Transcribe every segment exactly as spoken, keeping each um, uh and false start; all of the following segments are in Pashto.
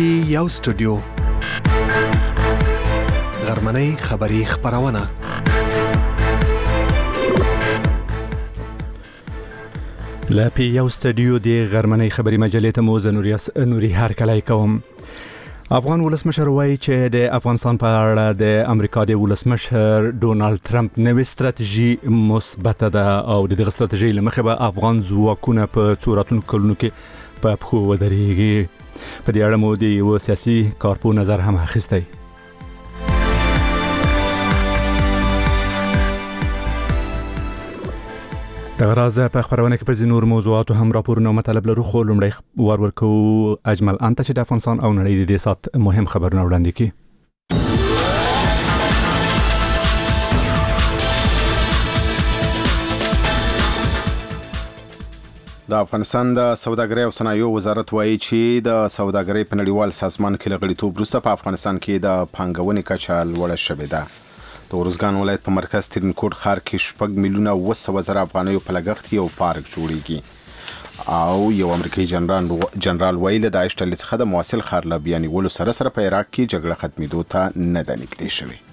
پی یو سټوډیو غرمنۍ خبری خبرونه لا پی یو سټوډیو دی غرمنۍ خبری مجلې ته مو زنوریاس نوري هر کله کوم. افغان ولسمشر وایي چې د افغانستان په اړه د امریکا د ولسمشر ډونالد ټرمپ نوې ستراتیژي مثبت ده او د دغه ستراتیژي لمخې به افغان ځواکونه په څو راتلونکو کلونو کې په پښو ودرېږي. په دې اړه مو د یو سیاسي کارپو نظر هم اخیستی. دغه راز په خبرونه کې په ځینو نور موضوعاتو هم راپورونه او مطالب لرو، خو لومړی ور ورکو اجمل انت چې د افغانستان او نړۍ د دې سات مهم خبرونه وړاندې کړي. د افغانستان د سوداګرۍ او صنایعو وزارت وایي چې د سوداګرۍ په نړیوال سازمان کې له غړیتوب وروسته په افغانستان کې د پانګونې کچه لوړه شوې ده. د ارزګان ولایت په مرکز ترینکوټ ښار کې شپږ میلیونه اوه سوه زره افغانیو په لګښت یو پارک جوړیږي او یو امریکایي جنرال جنرال وایي له داعش ډلې څخه د موثل ښار له بیا نیولو سره سره په عراق کې جګړه ختمېدو ته نه ده نږدې شوې.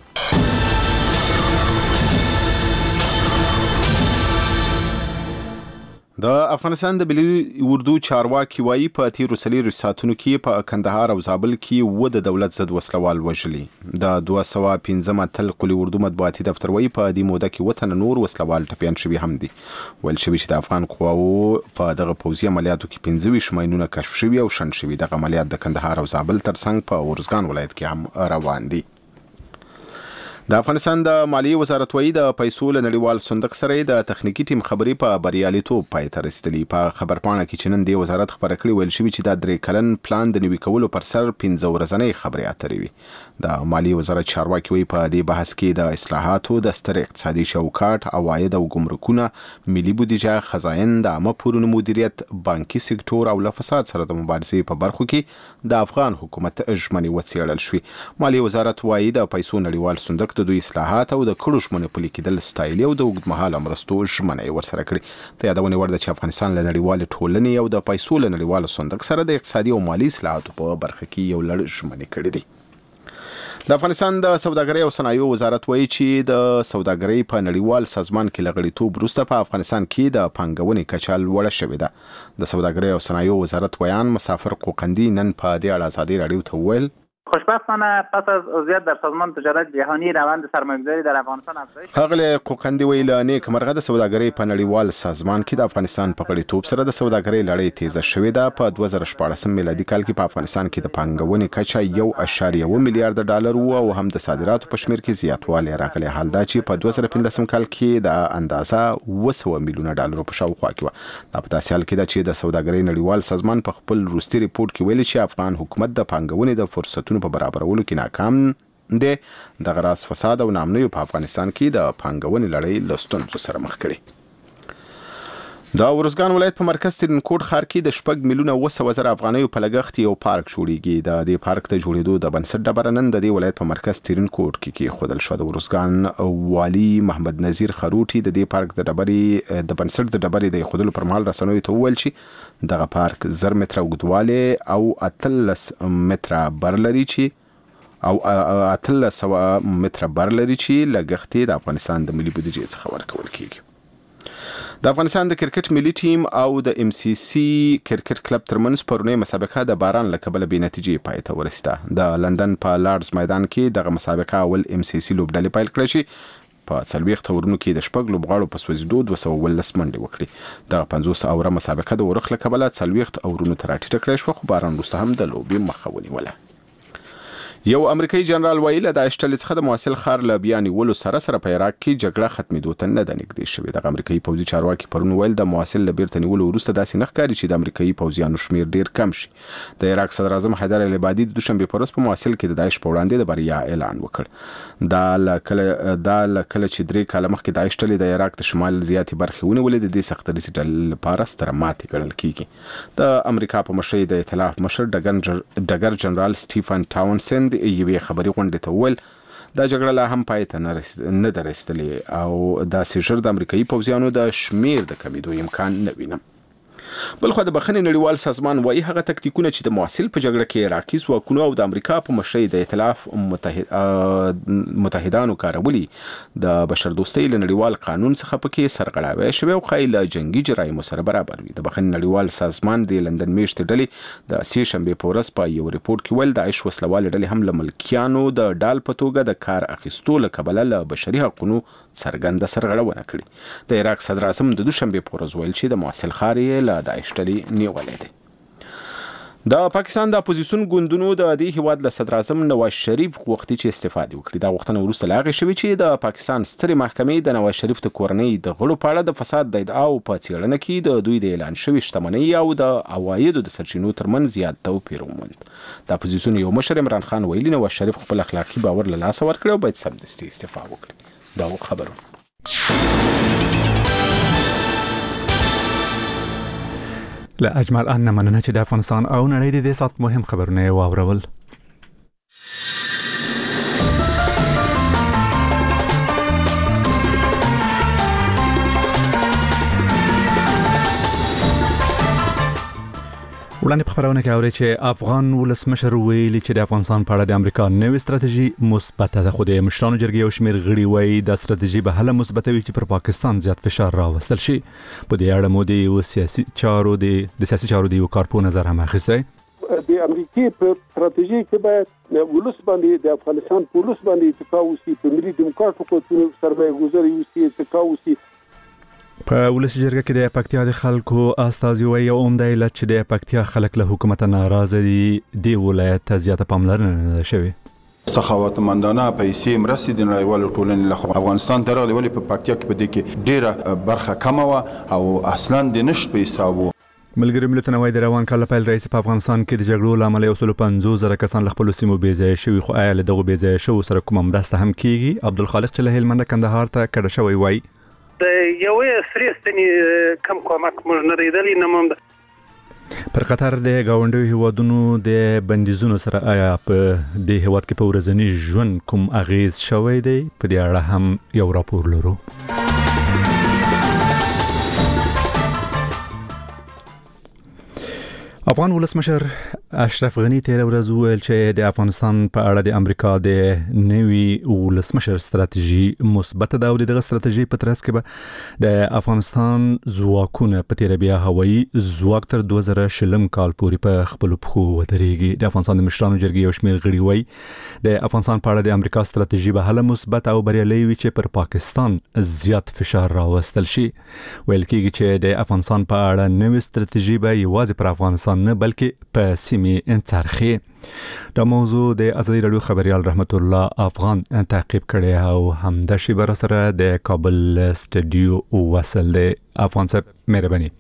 د افغانستان د ملي اردو چارواکي وایي په تیرو څلېرویشتو ساعتونو کې په کندهار او زابل کې اووه د دولت ضد وسلوال وژلي. د دوه سوه پنځم اتل قلي اردو مطبوعاتي دفتر وایي په دې موده کې اووه تنه نور وسلوال ټپیان شوي هم دي. ویل شوي چې د افغان قواوو په دغه پوځي عملیاتو کې پنځه ویشت ماینونه کشف شوي او شنډ شوي. دغه عملیات د کندهار او زابل ترڅنګ په ارزګان ولایت کې هم روان دي. د افغانستان د مالیې وزارت وایي د پیسو له نړیوال صندوق سره د تخنیکي ټیم خبرې په بریالیتوب پای ته رسېدلي. په خبرپاڼه کې چې نن د وزارت خبره کړې ویل شوي چې دا درې کلن پلان د نوي کولو پر سر پنځه ورځنۍ خبرې اترې وي. د مالیې وزارت چارواکي وایي په دې بحث کې د اصلاحاتو د ستر اقتصادي چوکاټ، عواید او ګمرکونه، ملي بودیجه، خزاین، د عامه پورونو مدیریت، بانکي سکتور او له فساد سره د مبارزې په برخو کې د افغان حکومت ژمنې وڅېړل شوې. مالیې وزارت وایي د پیسو نړیوال صندوق د دوی اصلاحات او د کړو ژمنو پلي کېدل ستایلي او د اوږدمهاله مرستو ژمنه یې ورسره کړې. د یادونې وړ ده چې افغانستان له نړیوالې ټولنې او د پیسو له نړیوال صندوق سره د اقتصادي او مالي اصلاحاتو په برخه کې یو لړ ژمنې کړې دي. د افغانستان د سوداګرۍ او صنایعو وزارت وایي چې د سوداګرۍ په نړیوال سازمان کې له غړیتوب وروسته په افغانستان کې د پانګونې کچه لوړه شوې ده. د سوداګرۍ او صنایعو وزارت ویان مسافر قوقندي نن په دې اړه ازادي راډیو ته وویل: خوشبختانه پس از عضویت در سازمان تجارت جهانی روند سرمایه‌گذاری در افغانستان افزایش یافت. ښاغلی قوقندي ویل نیک مرغه د سوداګرۍ په نړیوال سازمان کې د افغانستان په غړیتوب سره د سوداګرۍ لړۍ تیزه شوې ده. په دوه زره شپاړسم میلادي کال کې په افغانستان کې د پانګونې کچه یو اشاریه اوه میلیارډ ډالر و او هم د صادراتو په شمېر کې زیاتوالی راغلی. حال دا چې په دوه زره پنځلسم کال کې د اندازه اوه سوه میلیونه ډالرو په شاوخوا کې وه. دا په داسې حال کې ده چې د سوداګرۍ نړیوال سازمان په خپل وروستي ریپورټ کې ویلي چې افغان حکومت د پانګونې د فرصتونو په برابرولو کې ناکام دی. دغه راز فساد او ناامنیو په افغانستان کې د پانګونې لړۍ له ستونزو سره مخ کړي. د ارزګان ولایت په مرکز ترینکوټ ښار کې د شپږ میلیونه اوه سوه زره افغانیو په لګښت یو پارک جوړیږي. د دې پارک ته جوړېدو د بنسټ ډبره نن د دې ولایت په مرکز ترینکوټ کې کېښودل شوه. د ارزګان والي محمد نذیر خروټي د دې پارک د ډبرې د بنسټ د ډبرې د ایښودلو پر مهال رسنیو ته وویل چې دغه پارک زر متره اوږدوالی او اتلس متره بر لري چې او اتلس سوه متره بر لري چې لګښت د افغانستان د ملي بودیجې څخه ورکول کیږي. د افغانستان د کرکټ ملي ټیم او د ام سی سی کرکټ کلب ترمنځ پرونی مسابقه د باران له کبله بې نتیجې پای ته ورسېده. د لندن په لارډز میدان کې دغه مسابقه اول ام سی سی لوبډلې پیل کړې چې په څلوېښت اورونو کې د شپږ لوبغاړو په سوځېدو دوه سوه اوولس منډې وکړې. دغه پنځوس اوره مسابقه د اورښت له کبله څلوېښت اورونو ته راټیټه کړې شوه، خو باران وروسته هم د لوبې مخه ونیوله. یو امریکایي جنرال وایي له داعش ډلې څخه د موثل ښار له بیا نیولو سره سره په عراق کې جګړه ختمېدو ته نه ده نږدې شوې. دغه امریکایي پوځي چارواکي پرون ویل د موثل له بیرته نیولو وروسته داسې نه ښکاري چې د امریکایي پوځیانو شمېر ډېر کم شي. د عراق صدر اعظم حیدر العبادي د دوشنبې په ورځ په موثل کې د داعش په وړاندې د بریا اعلان وکړ. دا له کله دا له کله چې درې کاله مخکې داعش ډلې د عراق د شمال زیاتې برخې ونیولې د دې سخت دریځ ډلې لپاره ستره ماتې ګڼل کېږي. د امریکا په مشرۍ د ائتلاف مشر ډګر جنرال سټیفن ټاونسند یوې خبرې غونډې ته وویل دا جګړه لا هم پای ته نه ده رسېدلې او داسې ژر د امریکایي پوځیانو د شمېر د کمېدو امکان نه وینم. بلخو د بخښنې نړیوال سازمان وايي هغه تکتیکونه چې د موصل په جګړه کې عراقي ځواکونو او د امریکا په مشرۍ د ائتلاف متحد متحدانو کارولي د بشردوستۍ له نړیوال قانون څخه پکې سرغړاوی شوی او ښایي له جنګي جرایمو سره برابر وي. د بخښنې نړیوال سازمان د لندن میشتې ډلې د سې شنبې په ورځ په یو ریپورت کې ویل د داعش وسلوالې ډلې هم له ملکیانو د ډال په توګه د کار اخیستو له کبله له بشري حقونو څرګنده سرغړونه کړې. د عراق صدر اعظم د دوشنبې په ورځ ویل چې د موصل ښار یې له داعش ډلې نیولی دی. د پاکستان د اپوزیسیون ګوندونو د دې هیواد له صدر اعظم نواز شریف غوښتي چې استفاده وکړي. دا غوښتنه وروسته له هغې شوې چې د پاکستان سترې محکمې د نواز شریف د کورنۍ د غړو په اړه د فساد د ادعاو په څېړنه کې د دوی د اعلان شوي شتمنۍ او د عوایدو د سرچینو ترمنځ زیات توپیر وموند. د اپوزیسیون یو مشر عمران خان ویلي نواز شریف خپل اخلاقي باور له لاسه ورکړی او باید سمدستي استعفا وکړي. دا خبرونه له اجمل ان مننه چې د افغانستان او نړۍ د دې سات مهم خبرونه واورول. وړاندې په خبرونه کې اوري چې افغان ولسمشر ویلي چې د افغانستان په اړه د امریکا نوې ستراتیژي مثبته ده، خو د مشرانو جرګې یو شمېر غړي وایي دا ستراتیژي به هله مثبته وي چې پر پاکستان زیات فشار راوستل شي. په دې اړه مو د یو سیاسي چارو د سیاسي چارو د یو کارپو نظر هم اخیستی. د امریکای په ستراتیژي کې باید ولس باندې د افغانستان پولیس باندې اتکا وشي، په ملي دیموکراتیکو قوتونو سرمایه ګذاري وشي، اتکا وشي. په ولسی جرګه کې د پکتیا د خلکو استازي وایي عمده علت چې د پکتیا خلک له حکومت ناراضه دي د ولایت ته زیاته پاملرنه نه شوي. سخاوتمندانه پیسې مرستې د نړیوالو ټولنې لخوا افغانستان ته راغلي، ولې په پکتیا کې په دې کې ډیره برخه کمه وه او اصلا د نشت په حساب وو. ملګري ملتونه وایي د روان کال پیل رئیس په افغانستان کې د جګړو له امله یو سل پنځوس زره کسان له خپلو سیمو بېځایه شوي، خو آیا له دغو بېځایه شوو سره کومه مرسته هم کیږي؟ عبدالخالق چې له هلمند کندهار ته کډه شوی وایي د یوې سرې ستنې کم کومک موږ نه ریدلی نه موم. پر قطر د ګاونډیو هیوادونو د بندیزونو سره آیا په دې هیواد کې په ورځني ژوند کوم اغیز شوی دی؟ په دې اړه هم یو راپور لرو. افغان ولسمشر اشرف غنی تیر ورځ ویل چې د افغانستان په اړه د امریکا د نوي ولسمشر ستراتیژي مثبته ده او دغه ستراتیژي په ترڅ کې به د افغانستان ځواکونه په تیر بیا هوایي ځواک تر دوه زره شلم کال پورې په خپل پښو ودرېږي. د افغانستان د مشرانو جرګې یو شمېر غړي وایي د افغانستان په اړه د امریکا ستراتیژي به هله مثبت او بریالۍ وي چې پر پاکستان زیات فشار راوستل شي. ویل کېږي چې د افغانستان په اړه نوې ستراتیژي به یوازې پر افغانستان نه بلکې په سیمې انڅرخي. دا موضوع د ازادي رادیو خبريال رحمت الله افغان تعقیب کړي او همدا شی بر سره د کابل سټډیو وصل دی. افغان صاحب مهرباني.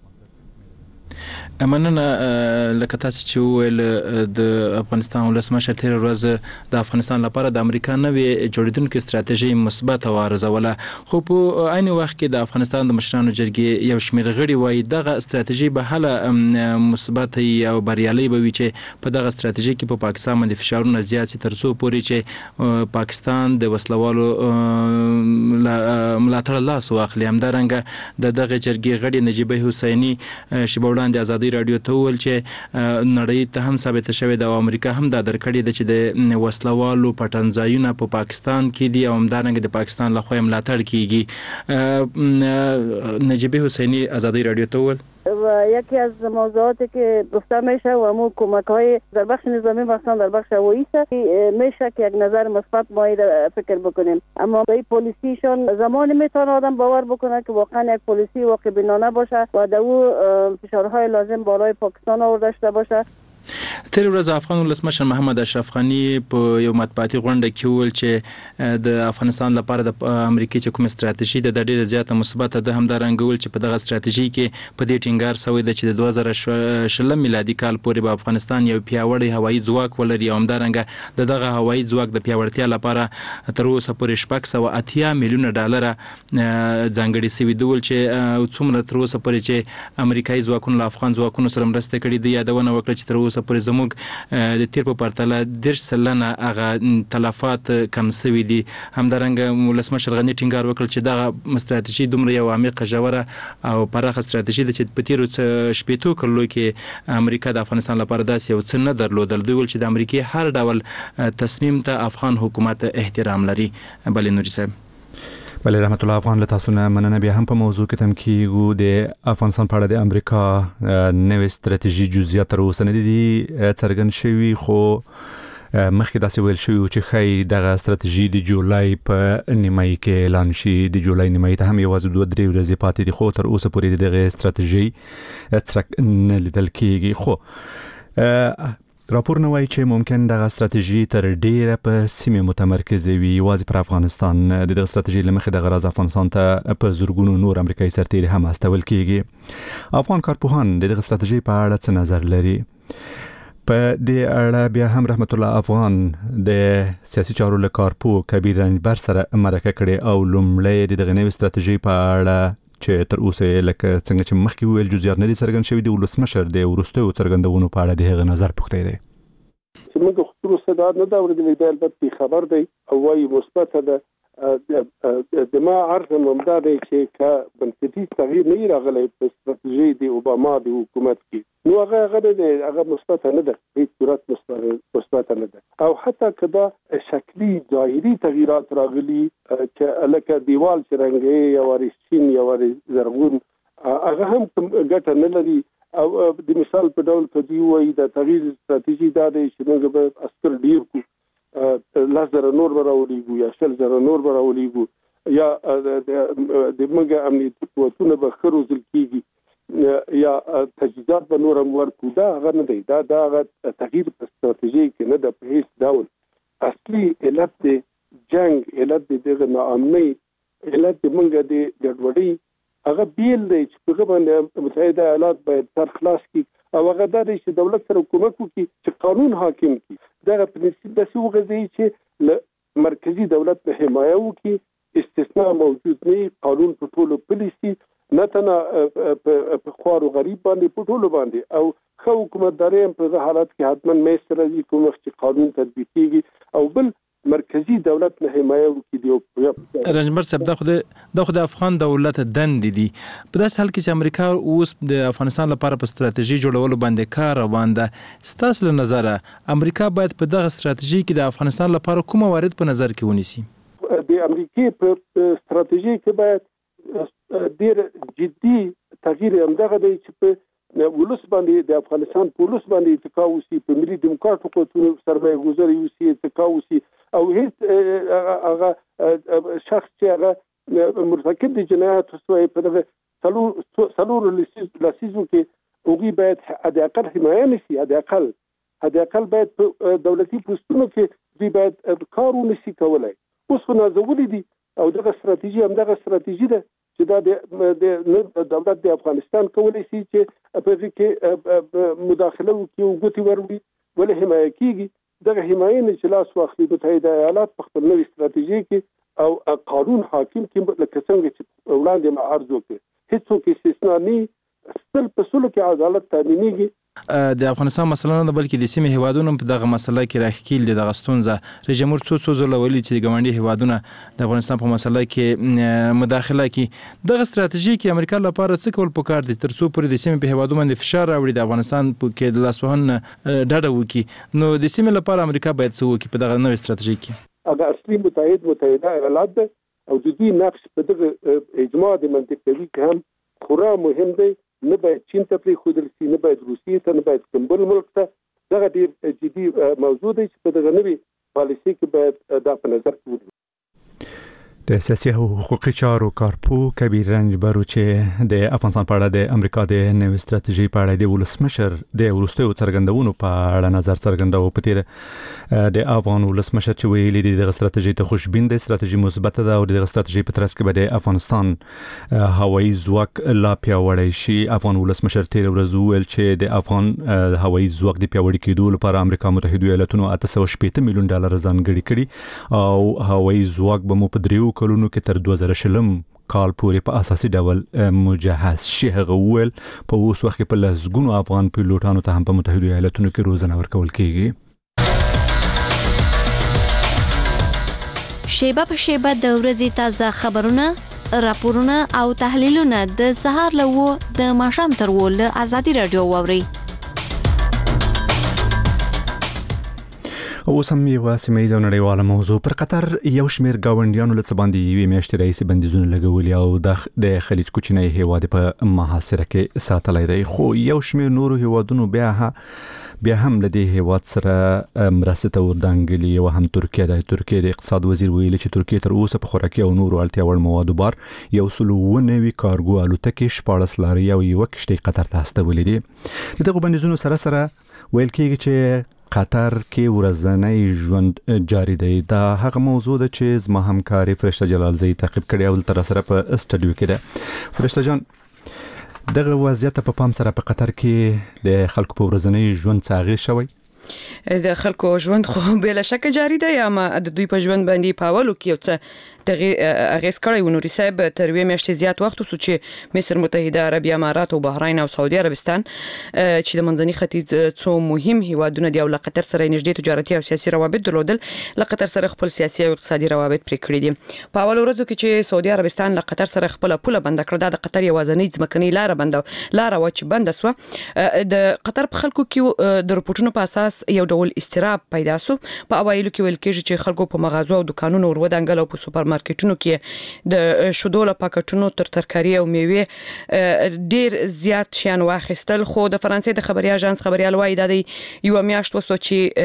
مننه. لکه تاسو چې ویل د افغانستان ولسمشر تیر ورځ د افغانستان لپاره د امریکا نوې جوړیدونکو ستراتیژي مثبت او ارزوله، خو په عین وخت کې د افغانستان د مشرانو جرګې یو شمېر غړي وایي دغه ستراتیژي به هله مثبت او بریالۍ به وي چې په دغه ستراتیژي کې په پاکستان باندې فشارونه زیات شي تر څو پورې چې پاکستان د وسلوالو ملاتړ لاس واخلي. همدارنګه د دغه جرګې غړي نجیبه حسیني شیبه وړاندې ازادي رادیو ته وویل چې نړۍ ته هم ثابته شوې ده او امریکا هم دا درکړې ده چې د وسلوالو پټنځایونه په پاکستان کې دي او همدارنګه د پاکستان لخوا ملاتړ کیږي. نجیبه حسینی ازادی رادیو ته وویل و یکی از موضوعاتی که گفته میشه و امو کمک های در بخش نظامی مثلا در بخش هوایی است میشه که یک نظر مثبت ما فکر بکنیم، اما به پلیسیشون زمانی میتونه آدم باور بکنه که واقعا یک پلیسی واقع بینانه باشه و در او فشارهای لازم بالای پاکستان آورده شده باشه. تیر ورځ افغان ولسمشر محمد اشرف غنی په یو مطبوعاتي غونډه کې ویل چې د افغانستان لپاره د امریکای چې کوم ستراتیژي د ډیره زیاته مثبته ده. همدارنګه ویل چې په دغه ستراتیژي کې په دې ټینګار شوی ده چې د دوه زره شلم میلادي کال پورې به افغانستان یو پیاوړی هوایي ځواک ولري او همدارنګه د دغه هوایي ځواک د پیاوړتیا لپاره تر اوسه پورې شپږ سوه اتیا میلیونه ډالر ځانګړي شوي دي. ویل چې څومره تر اوسه پورې چې امریکایي ځواکونو له افغان ځواکونو سره مرسته کړې ده. یادونه وکړه چې تر اوسه پورې زموږ د تیر په پرتله دېرش سلنه هغه تلفات کم شوي دي. همدارنګه ولسمشر غني ټینګار وکړ چې دغه ستراتیژي دومره یو عمیقه ژوره او پراخه ستراتیژي ده چې په تیرو شپېتو کلونو کې امریکا د افغانستان لپاره داسې یو څه نه درلودل. دوی ویل چې د امریکای هر ډول تصمیم ته افغان حکومت احترام لري. بلې نوري صاحب. بله رحمت الله افغان له تاسو نه مننه. بیا هم په موضوع کې تم کیږو د افغانستان په اړه د امریکا نوې ستراتیژي جزئیات تر اوسه نه دي څرګند شوي، خو مخکې داسې ویل شوي چې ښایي دغه ستراتیژي د جولای په نیمایي کې اعلان شي. د جولای نیمایي ته هم یوازې دوه درې ورځې پاتې دي، خو تر اوسه پورې د دغه ستراتیژي څرک نه لیدل کیږي. خو راپور نه وایي چې ممکن دغه ستراتیژي تر ډیره په سیمه متمرکزه وي، یوازې پر افغانستان. د دغه ستراتیژي لمخې د غرض افغانستان ته په زورګونو نور امریکایي سرتیري هم استول کیږي. افغان کارپوهان د دغه ستراتیژي په اړه څه نظر لري؟ په دې اړه بیا هم رحمت الله افغان د سیاسي چارو له کارپوه کبیر رنجبر سره مرکه کړې او لومړی د دغه نوې ستراتیژي په اړه چې تر اوسه لکه څنګه چې مخکې ویل جزئیات نه دي څرګند شوي، د ولسمشر د وروستیو څرګندونو په اړه د هغه نظر پوښتلی دی. موږ خو اوسه دا نه دا ورته د البته خبر دی او وايي مثبت ده. د ما عرض ممدا دی چې کا بنسټیز تغییر نه راغلی په ستراتیژي د اوباما د حکومت کې، نو هغه هغه د هغه مثبت نه ده، هیڅ صورت مثبت نه ده. او حتی کدا شکلی ظاهري تغییرات راغلي چې لکه دیوال چې رنګي یا ورسین یا ور زرغون هغه هم ګټه نه لري. او د مثال په ډول کې دی وایي د تغییر ستراتیژي دا دی چې موږ به عسكر ډیر کو لزر نور براولېږو یا شل زره نور براولېږو یا د موږ امنیتي قوتونه به ښه روزل کېږي یا تجهیزات به نور هم ورکړو. دا هغه نه دی، دا دا هغه تغییر په ستراتیژي کې نه ده په هیڅ ډول. اصلي علت د جنگ، علت د دغه ناامنۍ، علت د موږ د ګډوډۍ هغه بیل دی چې په باندې متحده ایالات باید سر خلاص کړي او هغه دا دی چې دولت سره کومک وکړي چې قانون حاکم کړي. دغه پرنسپ داسې وغځوي چې له مرکزي دولت نه حمایه وکړي، استثناء موجود نه، قانون په ټولو پلی شي، نه تنه په خوار او غریب باندې په ټولو باندې، او ښه حکومتداري هم په حالت کې حتما منځته راځي کوم وخت چې قانون تطبیق کېږي او بل مرکزی دولت نه حمایه وکړي. رنجبر صاحب دا خو د خو د افغان دولت دند دي په داس حال کې چې امریکا اوس د افغانستان لپاره په ستراتیژي جوړولو باندې کار روان ده. ستاسو له نظره امریکا باید په دغه ستراتیژي کې د افغانستان لپاره کوم موارد په نظر کې ونیسي؟ د امریکای په ستراتیژي کې باید ډیر جدي تغییر همدغه دی چې په ولس باندې د افغانستان په ولس باندې اتکا وشي، په ملي دیموکراتیکو قوتونو سرمایه ګذاري وشي، اتکا وشي او هیڅ هغه شخص چې هغه مرتکب د جنایاتو سوی په دغه څلور لسیزو کې هغوی باید حداقل حمایه نشي، حداقل حداقل باید په دولتي پوستونو کې دوی باید کار ونشي کولی. اوس خو نازولي دي او دغه ستراتیژي همدغه ستراتیژي ده چې دا د دولت د افغانستان کولی شي چې په دې کې مداخله وکړي او ګوتې وروړي، ولې حمایه کېږي. دغه حمایه نه چې لاس واخلي متحده ایالات په خپل نوې ستراتیژي کې او قانون حاکم کې لکه څنګه چې وړاندې ما عرض وکړ، هیڅوک استثنا نه، سل په سلو کې عدالت تامینېږي. د افغانستان مسله نه بلکې د سیمې هیوادونو په دغه مسله کې راخکیل دي. دغه ستونزه رئیس جمهور څو څو ځله ویلي چې د ګاونډي هیوادونه د افغانستان په مسله کې مداخله کوي. دغه ستراتیژي کې امریکا لپاره څه کول پکار دي تر څو پورې د سیمې په هیوادونو باندې فشار راوړي د افغانستان په کې د لاسوهنه ډډه وکړي؟ نو د سیمې لپاره امریکا باید څه وکړي په دغه نوې ستراتیژي کې؟ هغه اصلي متحد متحده ایالات ده او د دوی نقش په دغه اجماع د منطقوي کې هم خورا مهم دی. نه باید چین ته پرېښودل شي، نه باید روسیې ته، نه باید کوم بل ملک ته. دغه ډېر جدي موضوع دی چې په دغه نوې پالیسي کې باید دا په نظر کې ونیول. د سیاسي او حقوقي چارو کارپوه کبیر رنجبر چې د افغانستان په اړه د امریکا د نوې ستراتیژي په اړه د ولسمشر د وروستیو څرګندونو په اړه نظر څرګنداوه. په تیره د افغان ولسمشر چې ویلي دي دغه ستراتیژي ته خوشبین دی، ستراتیژي مثبت ده او دغه ستراتیژي په ترڅ کې به د افغانستان هوایي ځواک لا پیاوړی شي. افغان ولسمشر تیر ورځ ویل چې د افغان هوایي ځواک د پیاوړي کېدو لپاره امریکا متحده ایالاتونو اته سوه شپېته میلیون ډالر ځانګړي کړي او هوایي ځواک به مو په دریو کلونو کې تر دوه زره شلم کال پورې په اساسي ډول مجهز شي. هغه وویل په اوس وخت کې په لسګونو افغان پیلوټانو ته هم په متحده ایالاتونو کې روزنه ورکول کیږي. شیبه په شیبه د ورځې تازه خبرونه، راپورونه او تحلیلونه د سهار له و د ماښام تر و له ازادي رادیو واوري. اوس هم یو سیمه نړیواله موضوع. پر قطر یو شمېر گاونډیانو له څه باندې یوې میاشتې راهیسې بندیزونه لګولي او د خلیج کوچنی هیواد په محاصره کې ساتلی دی، خو یو شمېر نورو هیوادونو بیا بیا هم له دې هیواد سره مرستې ته وردانګلي. یو هم ترکیه ده. ترکیه د اقتصاد وزیر ویلي چې ترکیه تر اوسه په خوراکي او نورو اړتیا وړ موادو بار یو سل اووه نوي کارګو الوتکې، شپاړس لارې او یوه کښتۍ قطر ته استولې دي. د دغو بندیزونو سره سره ویل کېږي چې قطر کې ورځنی ژوند جاری دی. دا هغه موضوع ده چې زما همکاري فرشته جلالزی تعقیب کړي او تر سره په استډیو کې ده. فرشته جان، دغه وضعیت په پام سره په قطر کې د خلکو په ورځنی ژوند څه اغېز شوی؟ د خلکو ژوند خو بلا شک جاری دی، اما د دوی په ژوند باندې پاولو کې یو څه اغیز کړی و. نوري صاحب تر یوې میاشتې زیات وخت وسو چې مصر، متحده عربي امارات او بحرین او سعودي عربستان چې د منځني ختیځ څو مهم هیوادونه دی او له قطر سره نږدې تجارتي او سیاسي روابط درلودل، له قطر سره خپل سیاسي او اقتصادي روابط پرې کړی دي. په اول ورځو کې چې سعودي عربستان له قطر سره خپل پوله بند کړه، د قطر یوازینۍ ځمکنۍ لار بند لار و چې بند سو، د قطر په خلکو کې د رپورټونو په اساس یو ډول استراب پیدا سو. په اوایلو کې ویل کېږي چې خلکو په مغازو او دکانونو ور ودانګل او په سوپر مارکیټونو کې د شودو له پاکټونو تر ترکاري او میوه ډیر زیات شیان واخیستل. خو د فرانسې د خبري اژانس خبريال وایي د یو میاشت وسو